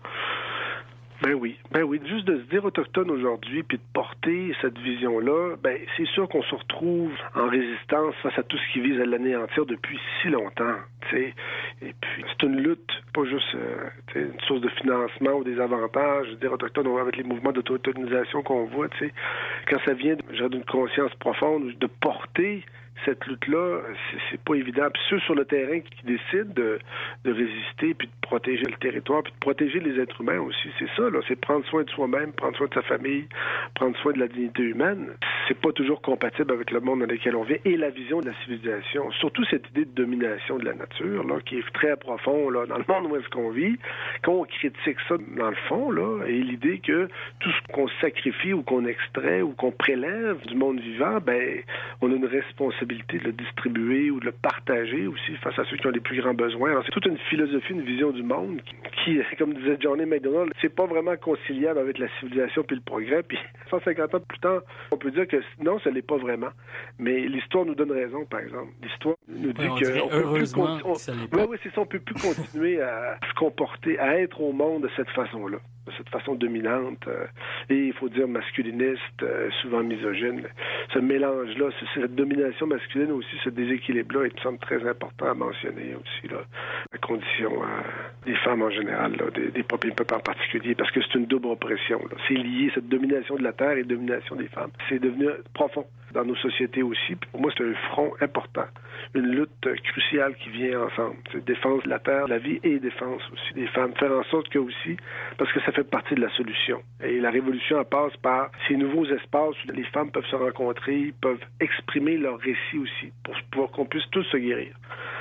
Ben oui. Juste de se dire autochtone aujourd'hui, puis de porter cette vision-là, ben c'est sûr qu'on se retrouve en résistance face à tout ce qui vise à l'anéantir depuis si longtemps, tu sais. Et puis, c'est une lutte, pas juste une source de financement ou des avantages. Je veux dire, autochtone, avec les mouvements d'auto-autonomisation qu'on voit, tu sais, quand ça vient d'une conscience profonde, de porter cette lutte-là, c'est pas évident. Puis ceux sur le terrain qui décident de résister, puis de protéger le territoire, puis de protéger les êtres humains aussi, c'est ça, là. C'est prendre soin de soi-même, prendre soin de sa famille, prendre soin de la dignité humaine. C'est pas toujours compatible avec le monde dans lequel on vit et la vision de la civilisation. Surtout cette idée de domination de la nature, là, qui est très profond, là, dans le monde où est-ce qu'on vit. Quand on critique ça, dans le fond, là, et l'idée que tout ce qu'on sacrifie ou qu'on extrait ou qu'on prélève du monde vivant, ben, on a une responsabilité de le distribuer ou de le partager aussi face à ceux qui ont les plus grands besoins. Alors, c'est toute une philosophie, une vision du monde qui, comme disait Johnny McDonald, c'est pas vraiment conciliable avec la civilisation puis le progrès. Puis 150 ans plus tard, on peut dire que non, ça l'est pas vraiment. Mais l'histoire nous donne raison, par exemple. L'histoire nous dit que heureusement ça l'est pas. Oui, c'est ça. On peut plus continuer à se comporter, à être au monde de cette façon-là, de cette façon dominante et il faut dire masculiniste, souvent misogyne. Ce mélange-là, cette domination masculine aussi, ce déséquilibre-là, il me semble très important à mentionner aussi, là, la condition des femmes en général, là, des peuples en particulier, parce que c'est une double oppression, là. C'est lié, cette domination de la terre et domination des femmes. C'est devenu profond dans nos sociétés aussi. Puis pour moi, c'est un front important, une lutte cruciale qui vient ensemble. C'est défense de la terre, de la vie et défense aussi des femmes. Faire en sorte que aussi, parce que ça fait partie de la solution. Et la révolution, elle passe par ces nouveaux espaces où les femmes peuvent se rencontrer, peuvent exprimer leur récit aussi, pour qu'on puisse tous se guérir.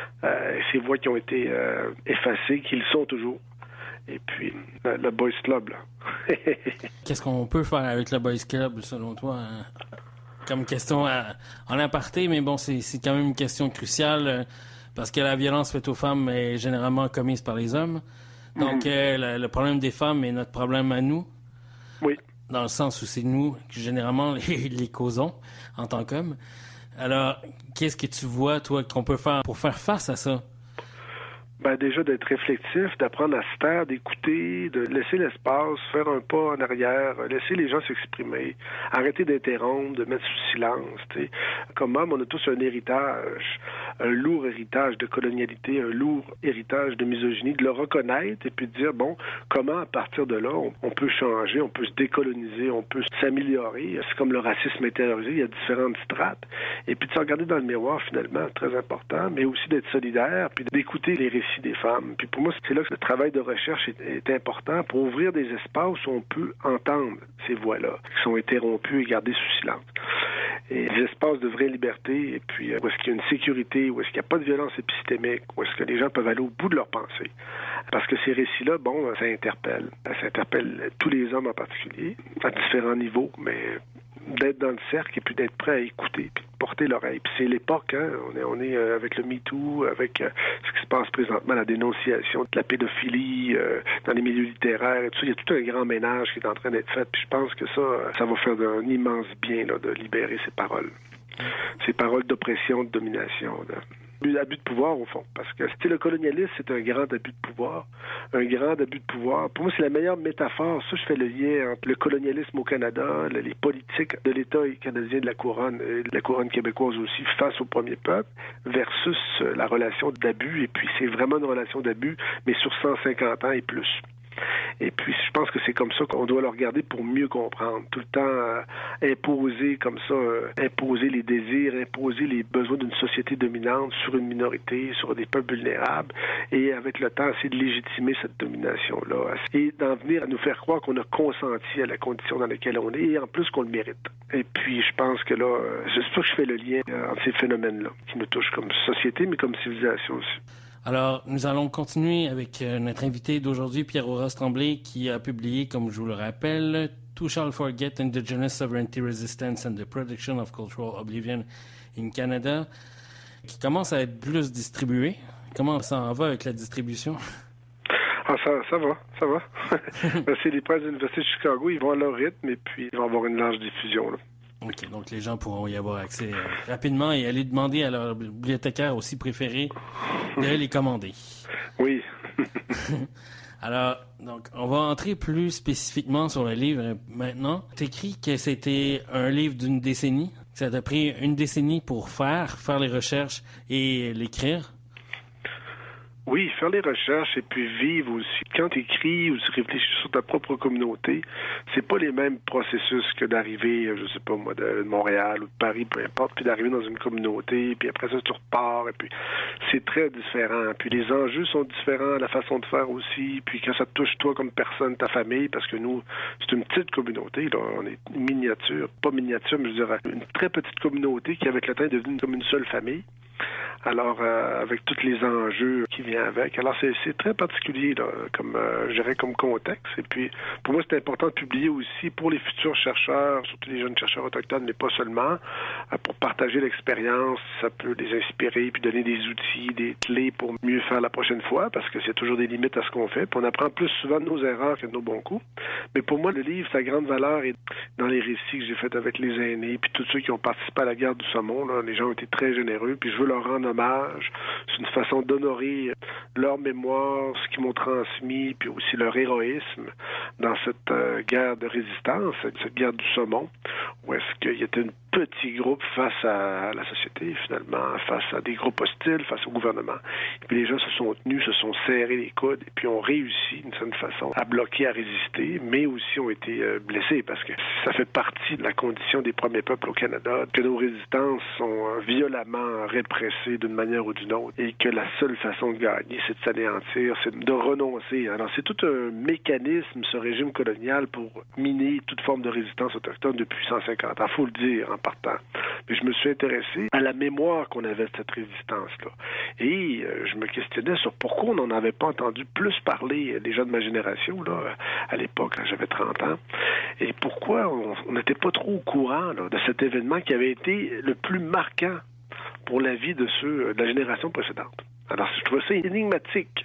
Ces voix qui ont été effacées, qui le sont toujours. Et puis, le Boys Club, là. Qu'est-ce qu'on peut faire avec le Boys Club, selon toi, comme question en aparté, mais bon, c'est quand même une question cruciale, parce que la violence faite aux femmes est généralement commise par les hommes. Donc, le problème des femmes est notre problème à nous. Oui. Dans le sens où c'est nous qui, généralement, les causons en tant qu'hommes. Alors, qu'est-ce que tu vois, toi, qu'on peut faire pour faire face à ça? Ben déjà d'être réflectif, d'apprendre à se taire, d'écouter, de laisser l'espace, faire un pas en arrière, laisser les gens s'exprimer, arrêter d'interrompre, de mettre sous silence. T'sais. Comme homme, on a tous un héritage, un lourd héritage de colonialité, un lourd héritage de misogynie, de le reconnaître et puis de dire, bon, comment à partir de là, on peut changer, on peut se décoloniser, on peut s'améliorer. C'est comme le racisme intériorisé, il y a différentes strates. Et puis de se regarder dans le miroir, finalement, très important, mais aussi d'être solidaire, puis d'écouter les récits des femmes. Puis pour moi, c'est là que le travail de recherche est important pour ouvrir des espaces où on peut entendre ces voix-là, qui sont interrompues et gardées sous silence. Et des espaces de vraie liberté, et puis où est-ce qu'il y a une sécurité, où est-ce qu'il n'y a pas de violence épistémique, où est-ce que les gens peuvent aller au bout de leur pensée. Parce que ces récits-là, bon, ça interpelle. Ça interpelle tous les hommes en particulier, à différents niveaux, mais d'être dans le cercle et puis d'être prêt à écouter, puis de porter l'oreille. Puis c'est l'époque, hein? On est avec le MeToo, avec ce qui se passe présentement, la dénonciation de la pédophilie dans les milieux littéraires et tout ça. Il y a tout un grand ménage qui est en train d'être fait. Puis je pense que ça va faire un immense bien là, de libérer ces paroles. Ces paroles d'oppression, de domination, d'abus de pouvoir, au fond. Parce que le colonialisme, c'est un grand abus de pouvoir. Un grand abus de pouvoir. Pour moi, c'est la meilleure métaphore. Ça, je fais le lien entre le colonialisme au Canada, les politiques de l'État canadien de la couronne, et de la couronne québécoise aussi, face au premier peuple, versus la relation d'abus. Et puis, c'est vraiment une relation d'abus, mais sur 150 ans et plus. Et puis, je pense que c'est comme ça qu'on doit le regarder pour mieux comprendre. Tout le temps imposer comme ça, imposer les désirs, imposer les besoins d'une société dominante sur une minorité, sur des peuples vulnérables, et avec le temps, essayer de légitimer cette domination-là, et d'en venir à nous faire croire qu'on a consenti à la condition dans laquelle on est, et en plus qu'on le mérite. Et puis, je pense que là, c'est pour ça que je fais le lien entre ces phénomènes-là, qui nous touchent comme société, mais comme civilisation aussi. Alors, nous allons continuer avec notre invité d'aujourd'hui, Pierre-Horace Tremblay, qui a publié, comme je vous le rappelle, Who Shall Forget Indigenous Sovereignty Resistance and the Production of Cultural Oblivion in Canada, qui commence à être plus distribué. Comment ça en va avec la distribution? Ah, ça va. C'est les presse de l'Université de Chicago, ils vont à leur rythme et puis ils vont avoir une large diffusion, là. OK, donc les gens pourront y avoir accès rapidement et aller demander à leur bibliothécaire aussi préféré de les commander. Oui. Alors, donc, on va entrer plus spécifiquement sur le livre maintenant. Tu écris que c'était un livre d'une décennie. Ça t'a pris une décennie pour faire les recherches et l'écrire. Oui, faire les recherches et puis vivre aussi. Quand tu écris ou tu réfléchis sur ta propre communauté, c'est pas les mêmes processus que d'arriver, je sais pas moi, de Montréal ou de Paris, peu importe, puis d'arriver dans une communauté, puis après ça, tu repars, et puis c'est très différent. Puis les enjeux sont différents, la façon de faire aussi, puis quand ça te touche toi comme personne, ta famille, parce que nous, c'est une petite communauté, là, on est miniature, pas miniature, mais je dirais une très petite communauté qui, avec le temps, est devenue comme une seule famille. Alors, avec tous les enjeux qui viennent avec. Alors, c'est très particulier, là, comme, je dirais, comme contexte. Et puis, pour moi, c'est important de publier aussi pour les futurs chercheurs, surtout les jeunes chercheurs autochtones, mais pas seulement, pour partager l'expérience, ça peut les inspirer, puis donner des outils, des clés pour mieux faire la prochaine fois, parce que c'est toujours des limites à ce qu'on fait. Puis on apprend plus souvent de nos erreurs que de nos bons coups. Mais pour moi, le livre, sa grande valeur est dans les récits que j'ai faits avec les aînés, puis tous ceux qui ont participé à la guerre du saumon, là, les gens ont été très généreux, puis je veux leur rendre hommage. C'est une façon d'honorer leur mémoire, ce qu'ils m'ont transmis, puis aussi leur héroïsme dans cette guerre de résistance, cette guerre du saumon, où est-ce qu'il y était un petit groupe face à la société, finalement, face à des groupes hostiles, face au gouvernement. Et puis les gens se sont tenus, se sont serrés les coudes, et puis ont réussi, d'une certaine façon, à bloquer, à résister, mais aussi ont été blessés, parce que ça fait partie de la condition des premiers peuples au Canada, que nos résistances sont violemment répressées d'une manière ou d'une autre, et que la seule façon de gagner, c'est de s'anéantir, c'est de renoncer. Alors c'est tout un mécanisme, ce régime colonial, pour miner toute forme de résistance autochtone depuis 150 ans, il faut le dire, en partant. Mais je me suis intéressé à la mémoire qu'on avait de cette résistance-là. Et je me questionnais sur pourquoi on n'en avait pas entendu plus parler, les gens de ma génération, là, à l'époque, quand j'avais 30 ans, et pourquoi on n'était pas trop au courant là, de cet événement qui avait été le plus marquant pour la vie de ceux de la génération précédente. Alors, je trouvais ça énigmatique.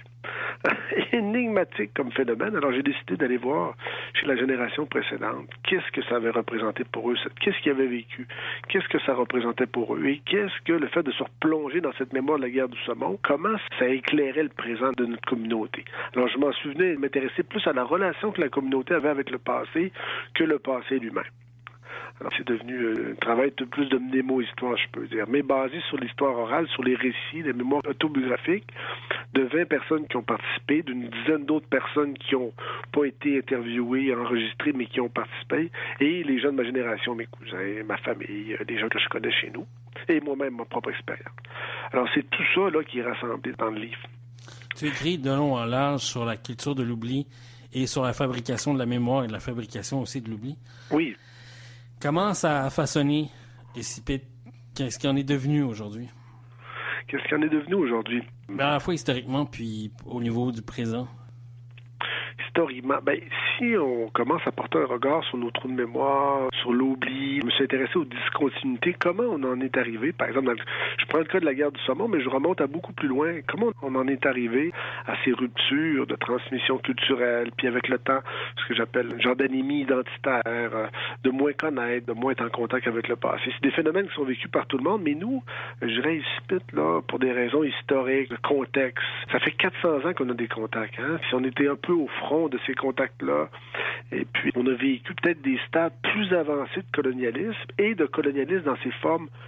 Énigmatique comme phénomène. Alors, j'ai décidé d'aller voir chez la génération précédente qu'est-ce que ça avait représenté pour eux, qu'est-ce qu'ils avaient vécu, qu'est-ce que ça représentait pour eux et qu'est-ce que le fait de se replonger dans cette mémoire de la guerre du saumon, comment ça éclairait le présent de notre communauté. Alors, je m'en souvenais de m'intéresser plus à la relation que la communauté avait avec le passé que le passé lui-même. Alors, c'est devenu un travail de plus de mnémo-histoire, je peux dire, mais basé sur l'histoire orale, sur les récits, les mémoires autobiographiques de 20 personnes qui ont participé, d'une dizaine d'autres personnes qui n'ont pas été interviewées, enregistrées, mais qui ont participé, et les gens de ma génération, mes cousins, ma famille, des gens que je connais chez nous, et moi-même, ma propre expérience. Alors, c'est tout ça là qui est rassemblé dans le livre. Tu écris de long en large sur la culture de l'oubli et sur la fabrication de la mémoire et de la fabrication aussi de l'oubli. Oui. Comment ça a façonné Incipit? Qu'est-ce qu'il en est devenu aujourd'hui? Qu'est-ce qu'il en est devenu aujourd'hui? À la fois historiquement, puis au niveau du présent. Historiquement, si on commence à porter un regard sur nos trous de mémoire, sur l'oubli, je me suis intéressé aux discontinuités, comment on en est arrivé, par exemple, je prends le cas de la guerre du saumon, mais je remonte à beaucoup plus loin, comment on en est arrivé à ces ruptures de transmission culturelle, puis avec le temps, ce que j'appelle un genre d'anémie identitaire, de moins connaître, de moins être en contact avec le passé. C'est des phénomènes qui sont vécus par tout le monde, mais nous, je dirais ici, là, pour des raisons historiques, de contexte, ça fait 400 ans qu'on a des contacts, hein? Si on était un peu au front de ces contacts-là, et puis on a vécu peut-être des stades plus avancés de colonialisme et de colonialisme dans ses formes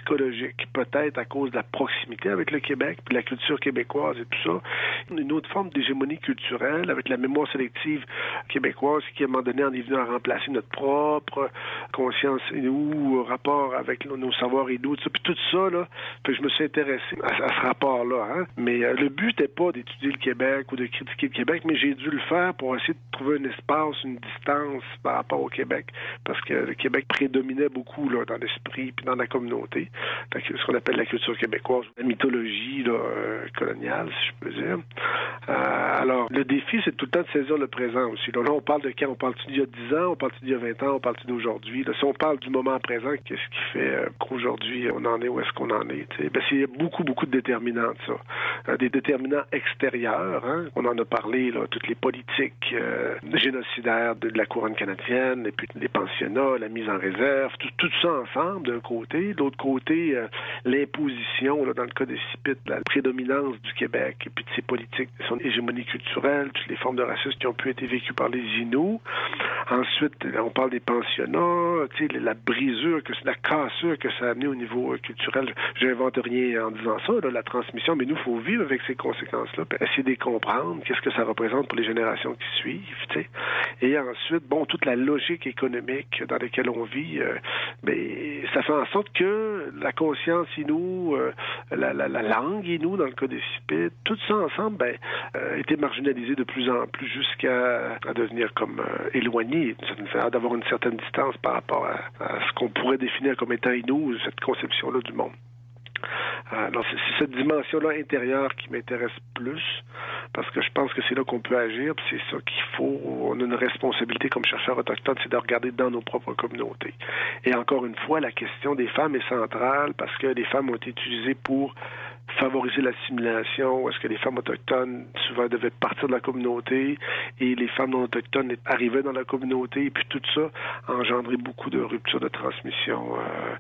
psychologique, peut-être à cause de la proximité avec le Québec, puis la culture québécoise et tout ça. Une autre forme d'hégémonie culturelle avec la mémoire sélective québécoise qui, à un moment donné, en est venue à remplacer notre propre conscience ou rapport avec nos savoirs et tout ça. Puis tout ça, là, que je me suis intéressé à ce rapport-là. Hein? Mais le but n'était pas d'étudier le Québec ou de critiquer le Québec, mais j'ai dû le faire pour essayer de trouver un espace, une distance par rapport au Québec, parce que le Québec prédominait beaucoup là, dans l'esprit puis dans la communauté. Donc, ce qu'on appelle la culture québécoise, la mythologie là, coloniale, si je peux dire. Alors, le défi, c'est tout le temps de saisir le présent aussi. Là, on parle de quand? On parle-tu d'il y a 10 ans? On parle-tu d'il y a 20 ans? On parle-tu d'aujourd'hui? Là, si on parle du moment présent, qu'est-ce qui fait qu'aujourd'hui, on en est où est-ce qu'on en est? Ben, c'est beaucoup, beaucoup de déterminants de ça. Des déterminants extérieurs. Hein? On en a parlé, là, toutes les politiques génocidaires de la couronne canadienne, et puis les pensionnats, la mise en réserve, tout ça ensemble d'un côté. De l'autre côté, l'imposition, là, dans le cas des CIPIT, la prédominance du Québec, et puis de ces politiques, son hégémonie culturelle, toutes les formes de racisme qui ont pu être vécues par les Inuits. Ensuite, on parle des pensionnats, la brisure, la cassure que ça a amené au niveau culturel. Je n'invente rien en disant ça, là, la transmission, mais nous, il faut vivre avec ces conséquences-là, puis essayer de les comprendre, qu'est-ce que ça représente pour les générations qui suivent, t'sais. Et ensuite, toute la logique économique dans laquelle on vit, ça fait en sorte que la conscience Inou, la langue Inou, dans le cas des CIPIT, tout ça ensemble, a été marginalisé de plus en plus jusqu'à devenir comme éloigné, d'avoir une certaine distance par rapport à ce qu'on pourrait définir comme étant Inou, cette conception-là du monde. Alors, c'est cette dimension-là intérieure qui m'intéresse plus, parce que je pense que c'est là qu'on peut agir, puis c'est ça qu'il faut. On a une responsabilité comme chercheurs autochtones, c'est de regarder dans nos propres communautés. Et encore une fois, la question des femmes est centrale, parce que les femmes ont été utilisées pour favoriser l'assimilation, est-ce que les femmes autochtones souvent devaient partir de la communauté et les femmes non autochtones arrivaient dans la communauté, et puis tout ça a engendré beaucoup de ruptures de transmission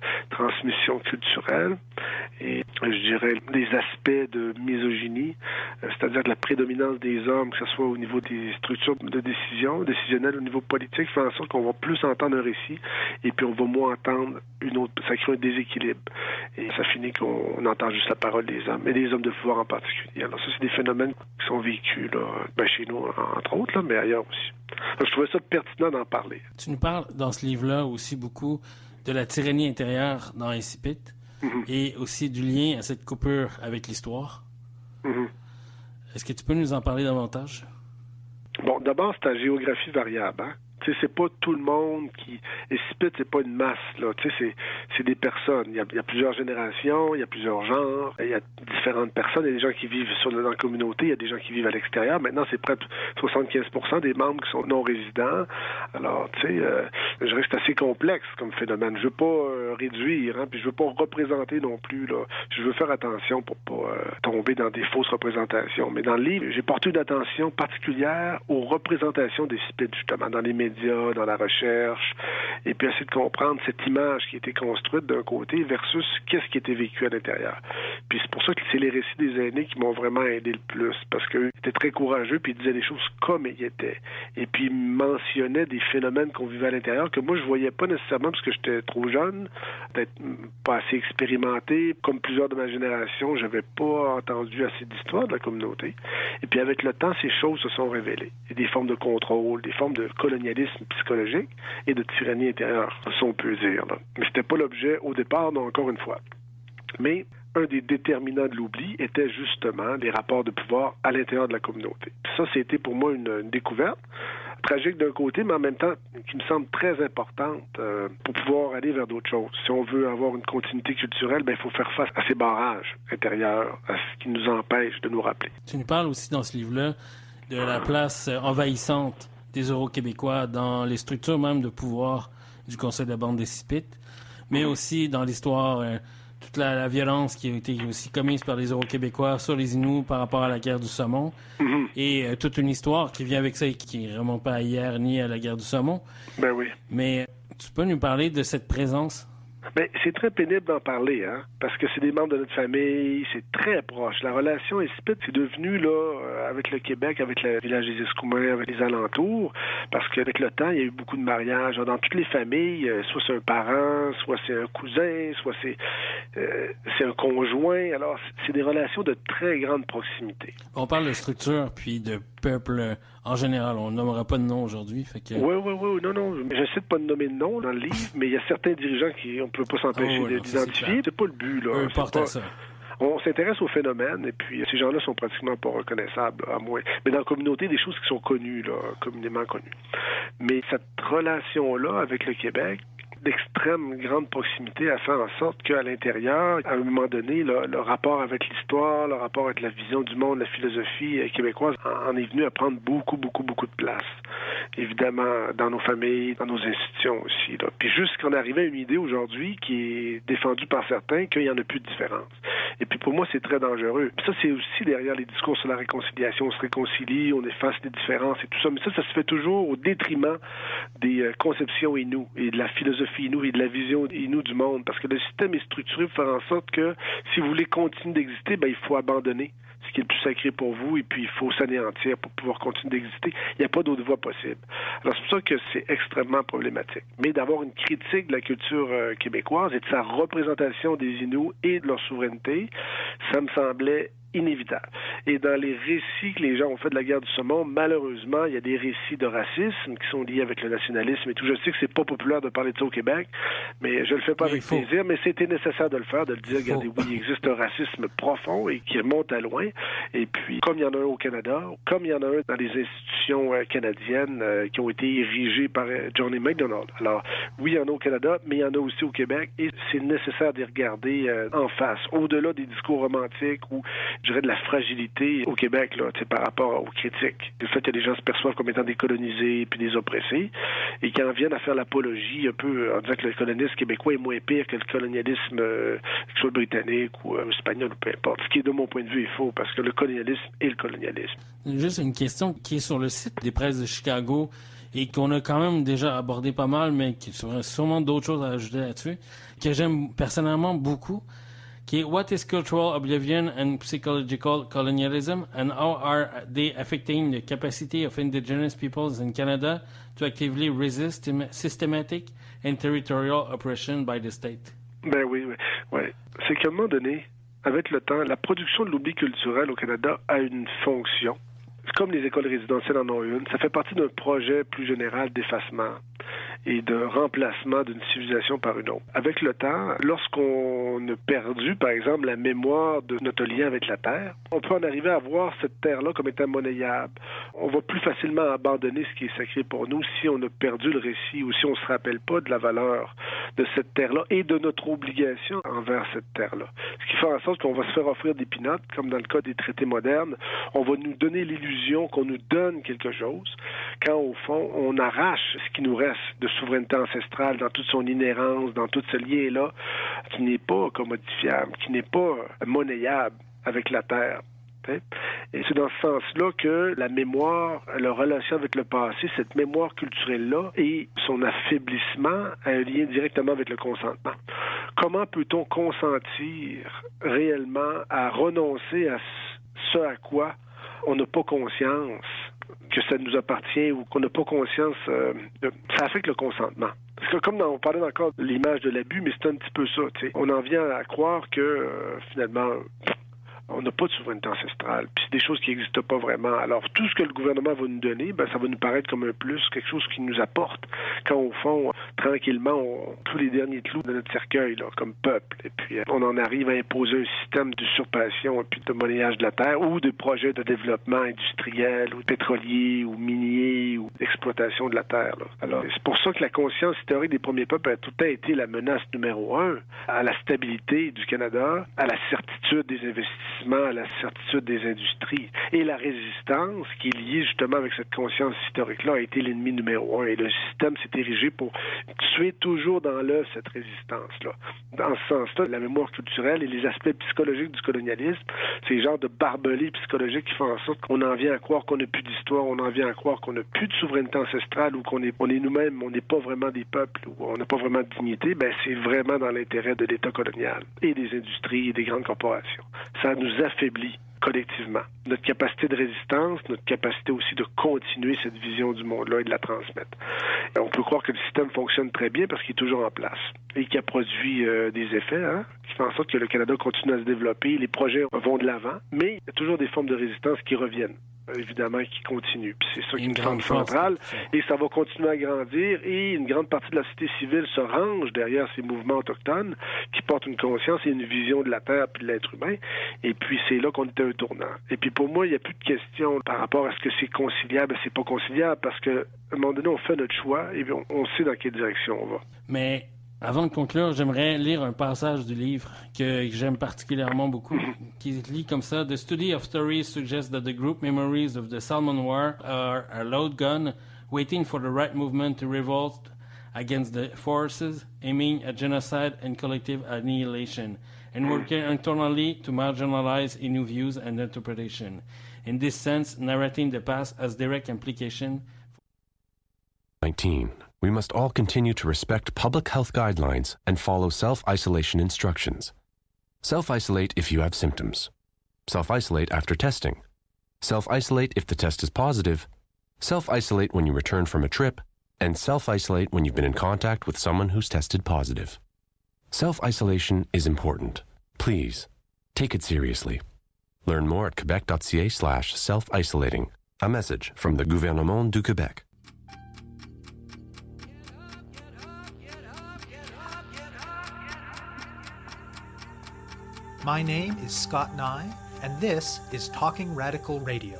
culturelle, et je dirais des aspects de misogynie, c'est-à-dire que la prédominance des hommes, que ce soit au niveau des structures de décision, décisionnelles au niveau politique, fait en sorte qu'on va plus entendre un récit et puis on va moins entendre une autre, ça crée un déséquilibre et ça finit qu'on entend juste la parole des hommes, et des hommes de pouvoir en particulier. Alors ça, c'est des phénomènes qui sont vécus là, chez nous, entre autres, là, mais ailleurs aussi. Donc, je trouvais ça pertinent d'en parler. Tu nous parles dans ce livre-là aussi beaucoup de la tyrannie intérieure dans les CIPIT, et aussi du lien à cette coupure avec l'histoire. Est-ce que tu peux nous en parler davantage? Bon, d'abord, c'est la géographie variable, hein? Tu sais, c'est pas tout le monde qui... Et CIPIT, c'est pas une masse, là. Tu sais, c'est des personnes. Il y a plusieurs générations, il y a plusieurs genres, il y a différentes personnes. Il y a des gens qui vivent dans la communauté, il y a des gens qui vivent à l'extérieur. Maintenant, c'est près de 75% des membres qui sont non-résidents. Alors, tu sais, je dirais que c'est assez complexe comme phénomène. Je veux pas réduire, hein, puis je veux pas représenter non plus, là. Je veux faire attention pour pas tomber dans des fausses représentations. Mais dans le livre, j'ai porté une attention particulière aux représentations des CIPIT, justement, dans les médias, dans la recherche, et puis essayer de comprendre cette image qui a été construite d'un côté versus qu'est-ce qui était vécu à l'intérieur. Puis c'est pour ça que c'est les récits des aînés qui m'ont vraiment aidé le plus, parce qu'eux étaient très courageux, puis ils disaient les choses comme ils étaient. Et puis ils mentionnaient des phénomènes qu'on vivait à l'intérieur que moi je voyais pas nécessairement parce que j'étais trop jeune, peut-être pas assez expérimenté. Comme plusieurs de ma génération, j'avais pas entendu assez d'histoires de la communauté. Et puis avec le temps, ces choses se sont révélées. Il y a des formes de contrôle, des formes de colonialisme psychologique et de tyrannie intérieure, si on peut dire. Là. Mais c'était pas l'objet au départ, non, encore une fois. Mais un des déterminants de l'oubli était justement les rapports de pouvoir à l'intérieur de la communauté. Puis ça, c'était pour moi une découverte tragique d'un côté, mais en même temps qui me semble très importante pour pouvoir aller vers d'autres choses. Si on veut avoir une continuité culturelle, il faut faire face à ces barrages intérieurs, à ce qui nous empêche de nous rappeler. Tu nous parles aussi dans ce livre-là de la place envahissante des Euro-Québécois dans les structures même de pouvoir du Conseil de la bande des CIPIT, mais aussi dans l'histoire, toute la violence qui a été aussi commise par les Euro-Québécois sur les Inuits par rapport à la guerre du saumon, et toute une histoire qui vient avec ça et qui ne remonte pas à hier ni à la guerre du saumon. Ben oui. Mais tu peux nous parler de cette présence Bien, c'est très pénible d'en parler, hein, parce que c'est des membres de notre famille, c'est très proche. La relation Espit, c'est devenu, là, avec le Québec, avec le village des Escoumins, avec les alentours, parce qu'avec le temps, il y a eu beaucoup de mariages. Dans toutes les familles, soit c'est un parent, soit c'est un cousin, soit c'est un conjoint. Alors, c'est des relations de très grande proximité. On parle de structure, puis de peuple en général. On nommera pas de nom aujourd'hui. Oui. Non. J'essaie de pas de nommer de nom dans le livre, mais il y a certains dirigeants qui on peut pas s'empêcher d'identifier. C'est pas le but, là. Peu importe ça. On s'intéresse au phénomène, et puis ces gens-là sont pratiquement pas reconnaissables, à moins. Mais dans la communauté, des choses qui sont connues, là, communément connues. Mais cette relation-là avec le Québec, d'extrême grande proximité, a fait en sorte qu'à l'intérieur, à un moment donné, le rapport avec l'histoire, le rapport avec la vision du monde, la philosophie québécoise en est venu à prendre beaucoup de place. Évidemment, dans nos familles, dans nos institutions aussi. Là. Puis jusqu'en arriver à une idée aujourd'hui qui est défendue par certains qu'il n'y en a plus de différence. Et puis pour moi, c'est très dangereux. Puis ça, c'est aussi derrière les discours sur la réconciliation. On se réconcilie, on efface les différences et tout ça. Mais ça se fait toujours au détriment des conceptions inoues et de la philosophie inoue et de la vision inoue du monde. Parce que le système est structuré pour faire en sorte que si vous voulez continuer d'exister, ben il faut abandonner ce qui est le plus sacré pour vous, et puis il faut s'anéantir pour pouvoir continuer d'exister. Il n'y a pas d'autre voie possible. Alors c'est pour ça que c'est extrêmement problématique. Mais d'avoir une critique de la culture québécoise et de sa représentation des Inuits et de leur souveraineté, ça me semblait inévitable. Et dans les récits que les gens ont fait de la guerre du saumon, malheureusement, il y a des récits de racisme qui sont liés avec le nationalisme et tout. Je sais que c'est pas populaire de parler de ça au Québec, mais je le fais pas avec plaisir, mais c'était nécessaire de le faire, de le dire. Regardez, oui, il existe un racisme profond et qui remonte à loin. Et puis, comme il y en a un au Canada, comme il y en a un dans les institutions canadiennes qui ont été érigées par Johnny MacDonald. Alors, oui, il y en a au Canada, mais il y en a aussi au Québec et c'est nécessaire d'y regarder en face, au-delà des discours romantiques ou je dirais de la fragilité au Québec là, par rapport aux critiques. Le fait que les gens se perçoivent comme étant des colonisés puis des oppressés et qui en viennent à faire l'apologie un peu en disant que le colonialisme québécois est moins pire que le colonialisme que ce soit britannique ou espagnol ou peu importe. Ce qui, de mon point de vue, est faux parce que le colonialisme est le colonialisme. Juste une question qui est sur le site des presses de Chicago et qu'on a quand même déjà abordé pas mal, mais qui serait sûrement d'autres choses à ajouter là-dessus, que j'aime personnellement beaucoup, qui est What is cultural oblivion and psychological colonialism and how are they affecting the capacity of indigenous peoples in Canada to actively resist systematic and territorial oppression by the state? Ben oui. C'est qu'à un moment donné, avec le temps, la production de l'oubli culturel au Canada a une fonction. Comme les écoles résidentielles en ont une, ça fait partie d'un projet plus général d'effacement et de remplacement d'une civilisation par une autre. Avec le temps, lorsqu'on a perdu, par exemple, la mémoire de notre lien avec la Terre, on peut en arriver à voir cette Terre-là comme étant monnayable. On va plus facilement abandonner ce qui est sacré pour nous si on a perdu le récit ou si on ne se rappelle pas de la valeur de cette Terre-là et de notre obligation envers cette Terre-là. Ce qui fait en sorte qu'on va se faire offrir des pinottes, comme dans le cas des traités modernes. On va nous donner l'illusion qu'on nous donne quelque chose, quand au fond, on arrache ce qui nous reste de souveraineté ancestrale dans toute son inhérence, dans tout ce lien-là, qui n'est pas commodifiable, qui n'est pas monnayable avec la Terre. Et c'est dans ce sens-là que la mémoire, la relation avec le passé, cette mémoire culturelle-là et son affaiblissement a un lien directement avec le consentement. Comment peut-on consentir réellement à renoncer à ce à quoi on n'a pas conscience que ça nous appartient ou qu'on n'a pas conscience, ça affecte le consentement. Parce que comme on parlait encore de l'image de l'abus, mais c'est un petit peu ça. T'sais. On en vient à croire que finalement, on n'a pas de souveraineté ancestrale. Puis c'est des choses qui n'existent pas vraiment. Alors, tout ce que le gouvernement va nous donner, ben, ça va nous paraître comme un plus, quelque chose qui nous apporte. Quand, au fond, tranquillement, on tous les derniers clous de notre cercueil, là, comme peuple. Et puis, on en arrive à imposer un système d'usurpation et puis de monnayage de la terre ou de projets de développement industriel ou pétrolier ou minier ou d'exploitation de la terre. Là. Alors, c'est pour ça que la conscience historique des premiers peuples a tout le temps été la menace numéro 1 à la stabilité du Canada, à la certitude des investissements, à la certitude des industries. Et la résistance, qui est liée justement avec cette conscience historique-là, a été l'ennemi numéro 1. Et le système s'est érigé pour tuer toujours dans l'œuf cette résistance-là. Dans ce sens-là, la mémoire culturelle et les aspects psychologiques du colonialisme, c'est le genre de barbelés psychologiques qui font en sorte qu'on en vient à croire qu'on n'a plus d'histoire, on en vient à croire qu'on n'a plus de souveraineté ancestrale ou on est nous-mêmes, on n'est pas vraiment des peuples ou on n'a pas vraiment de dignité. Ben, c'est vraiment dans l'intérêt de l'État colonial et des industries et des grandes corporations. Ça nous affaiblit collectivement. Notre capacité de résistance, notre capacité aussi de continuer cette vision du monde-là et de la transmettre. On peut croire que le système fonctionne très bien parce qu'il est toujours en place et qu'il a produit des effets, qui font en sorte que le Canada continue à se développer, les projets vont de l'avant, mais il y a toujours des formes de résistance qui reviennent, évidemment, qui continuent. Puis c'est ça qui me semble central, et ça va continuer à grandir, et une grande partie de la société civile se range derrière ces mouvements autochtones qui portent une conscience et une vision de la Terre et de l'être humain, et puis c'est là qu'on est à un tournant. Et puis pour moi, il n'y a plus de question par rapport à ce que c'est conciliable et c'est pas conciliable, parce qu'à un moment donné, on fait notre choix, et puis on sait dans quelle direction on va. Mais avant de conclure, j'aimerais lire un passage du livre que j'aime particulièrement beaucoup, qui lit comme ça. The study of stories suggests that the group memories of the Salmon War are a load gun waiting for the right movement to revolt against the forces aiming at genocide and collective annihilation, and working internally to marginalize new views and interpretation. In this sense, narrating the past has direct implication. 19. We must all continue to respect public health guidelines and follow self-isolation instructions. Self-isolate if you have symptoms. Self-isolate after testing. Self-isolate if the test is positive. Self-isolate when you return from a trip. And self-isolate when you've been in contact with someone who's tested positive. Self-isolation is important. Please, take it seriously. Learn more at quebec.ca/self-isolating. A message from the Gouvernement du Québec. My name is Scott Nye, and this is Talking Radical Radio.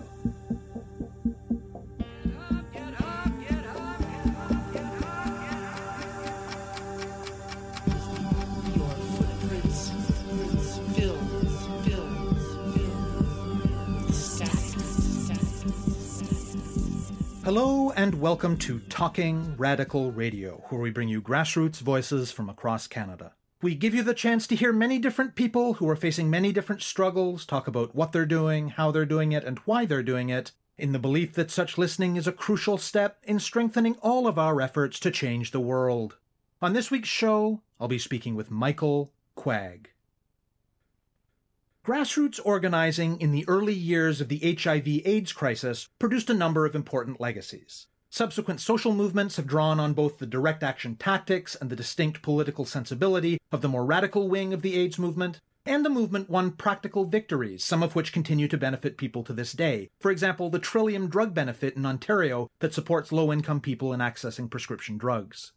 Hello and welcome to Talking Radical Radio, where we bring you grassroots voices from across Canada. We give you the chance to hear many different people who are facing many different struggles, talk about what they're doing, how they're doing it, and why they're doing it, in the belief that such listening is a crucial step in strengthening all of our efforts to change the world. On this week's show, I'll be speaking with Michael Quagg. Grassroots organizing in the early years of the HIV/AIDS crisis produced a number of important legacies. Subsequent social movements have drawn on both the direct action tactics and the distinct political sensibility of the more radical wing of the AIDS movement, and the movement won practical victories, some of which continue to benefit people to this day. For example, the Trillium drug benefit in Ontario that supports low-income people in accessing prescription drugs.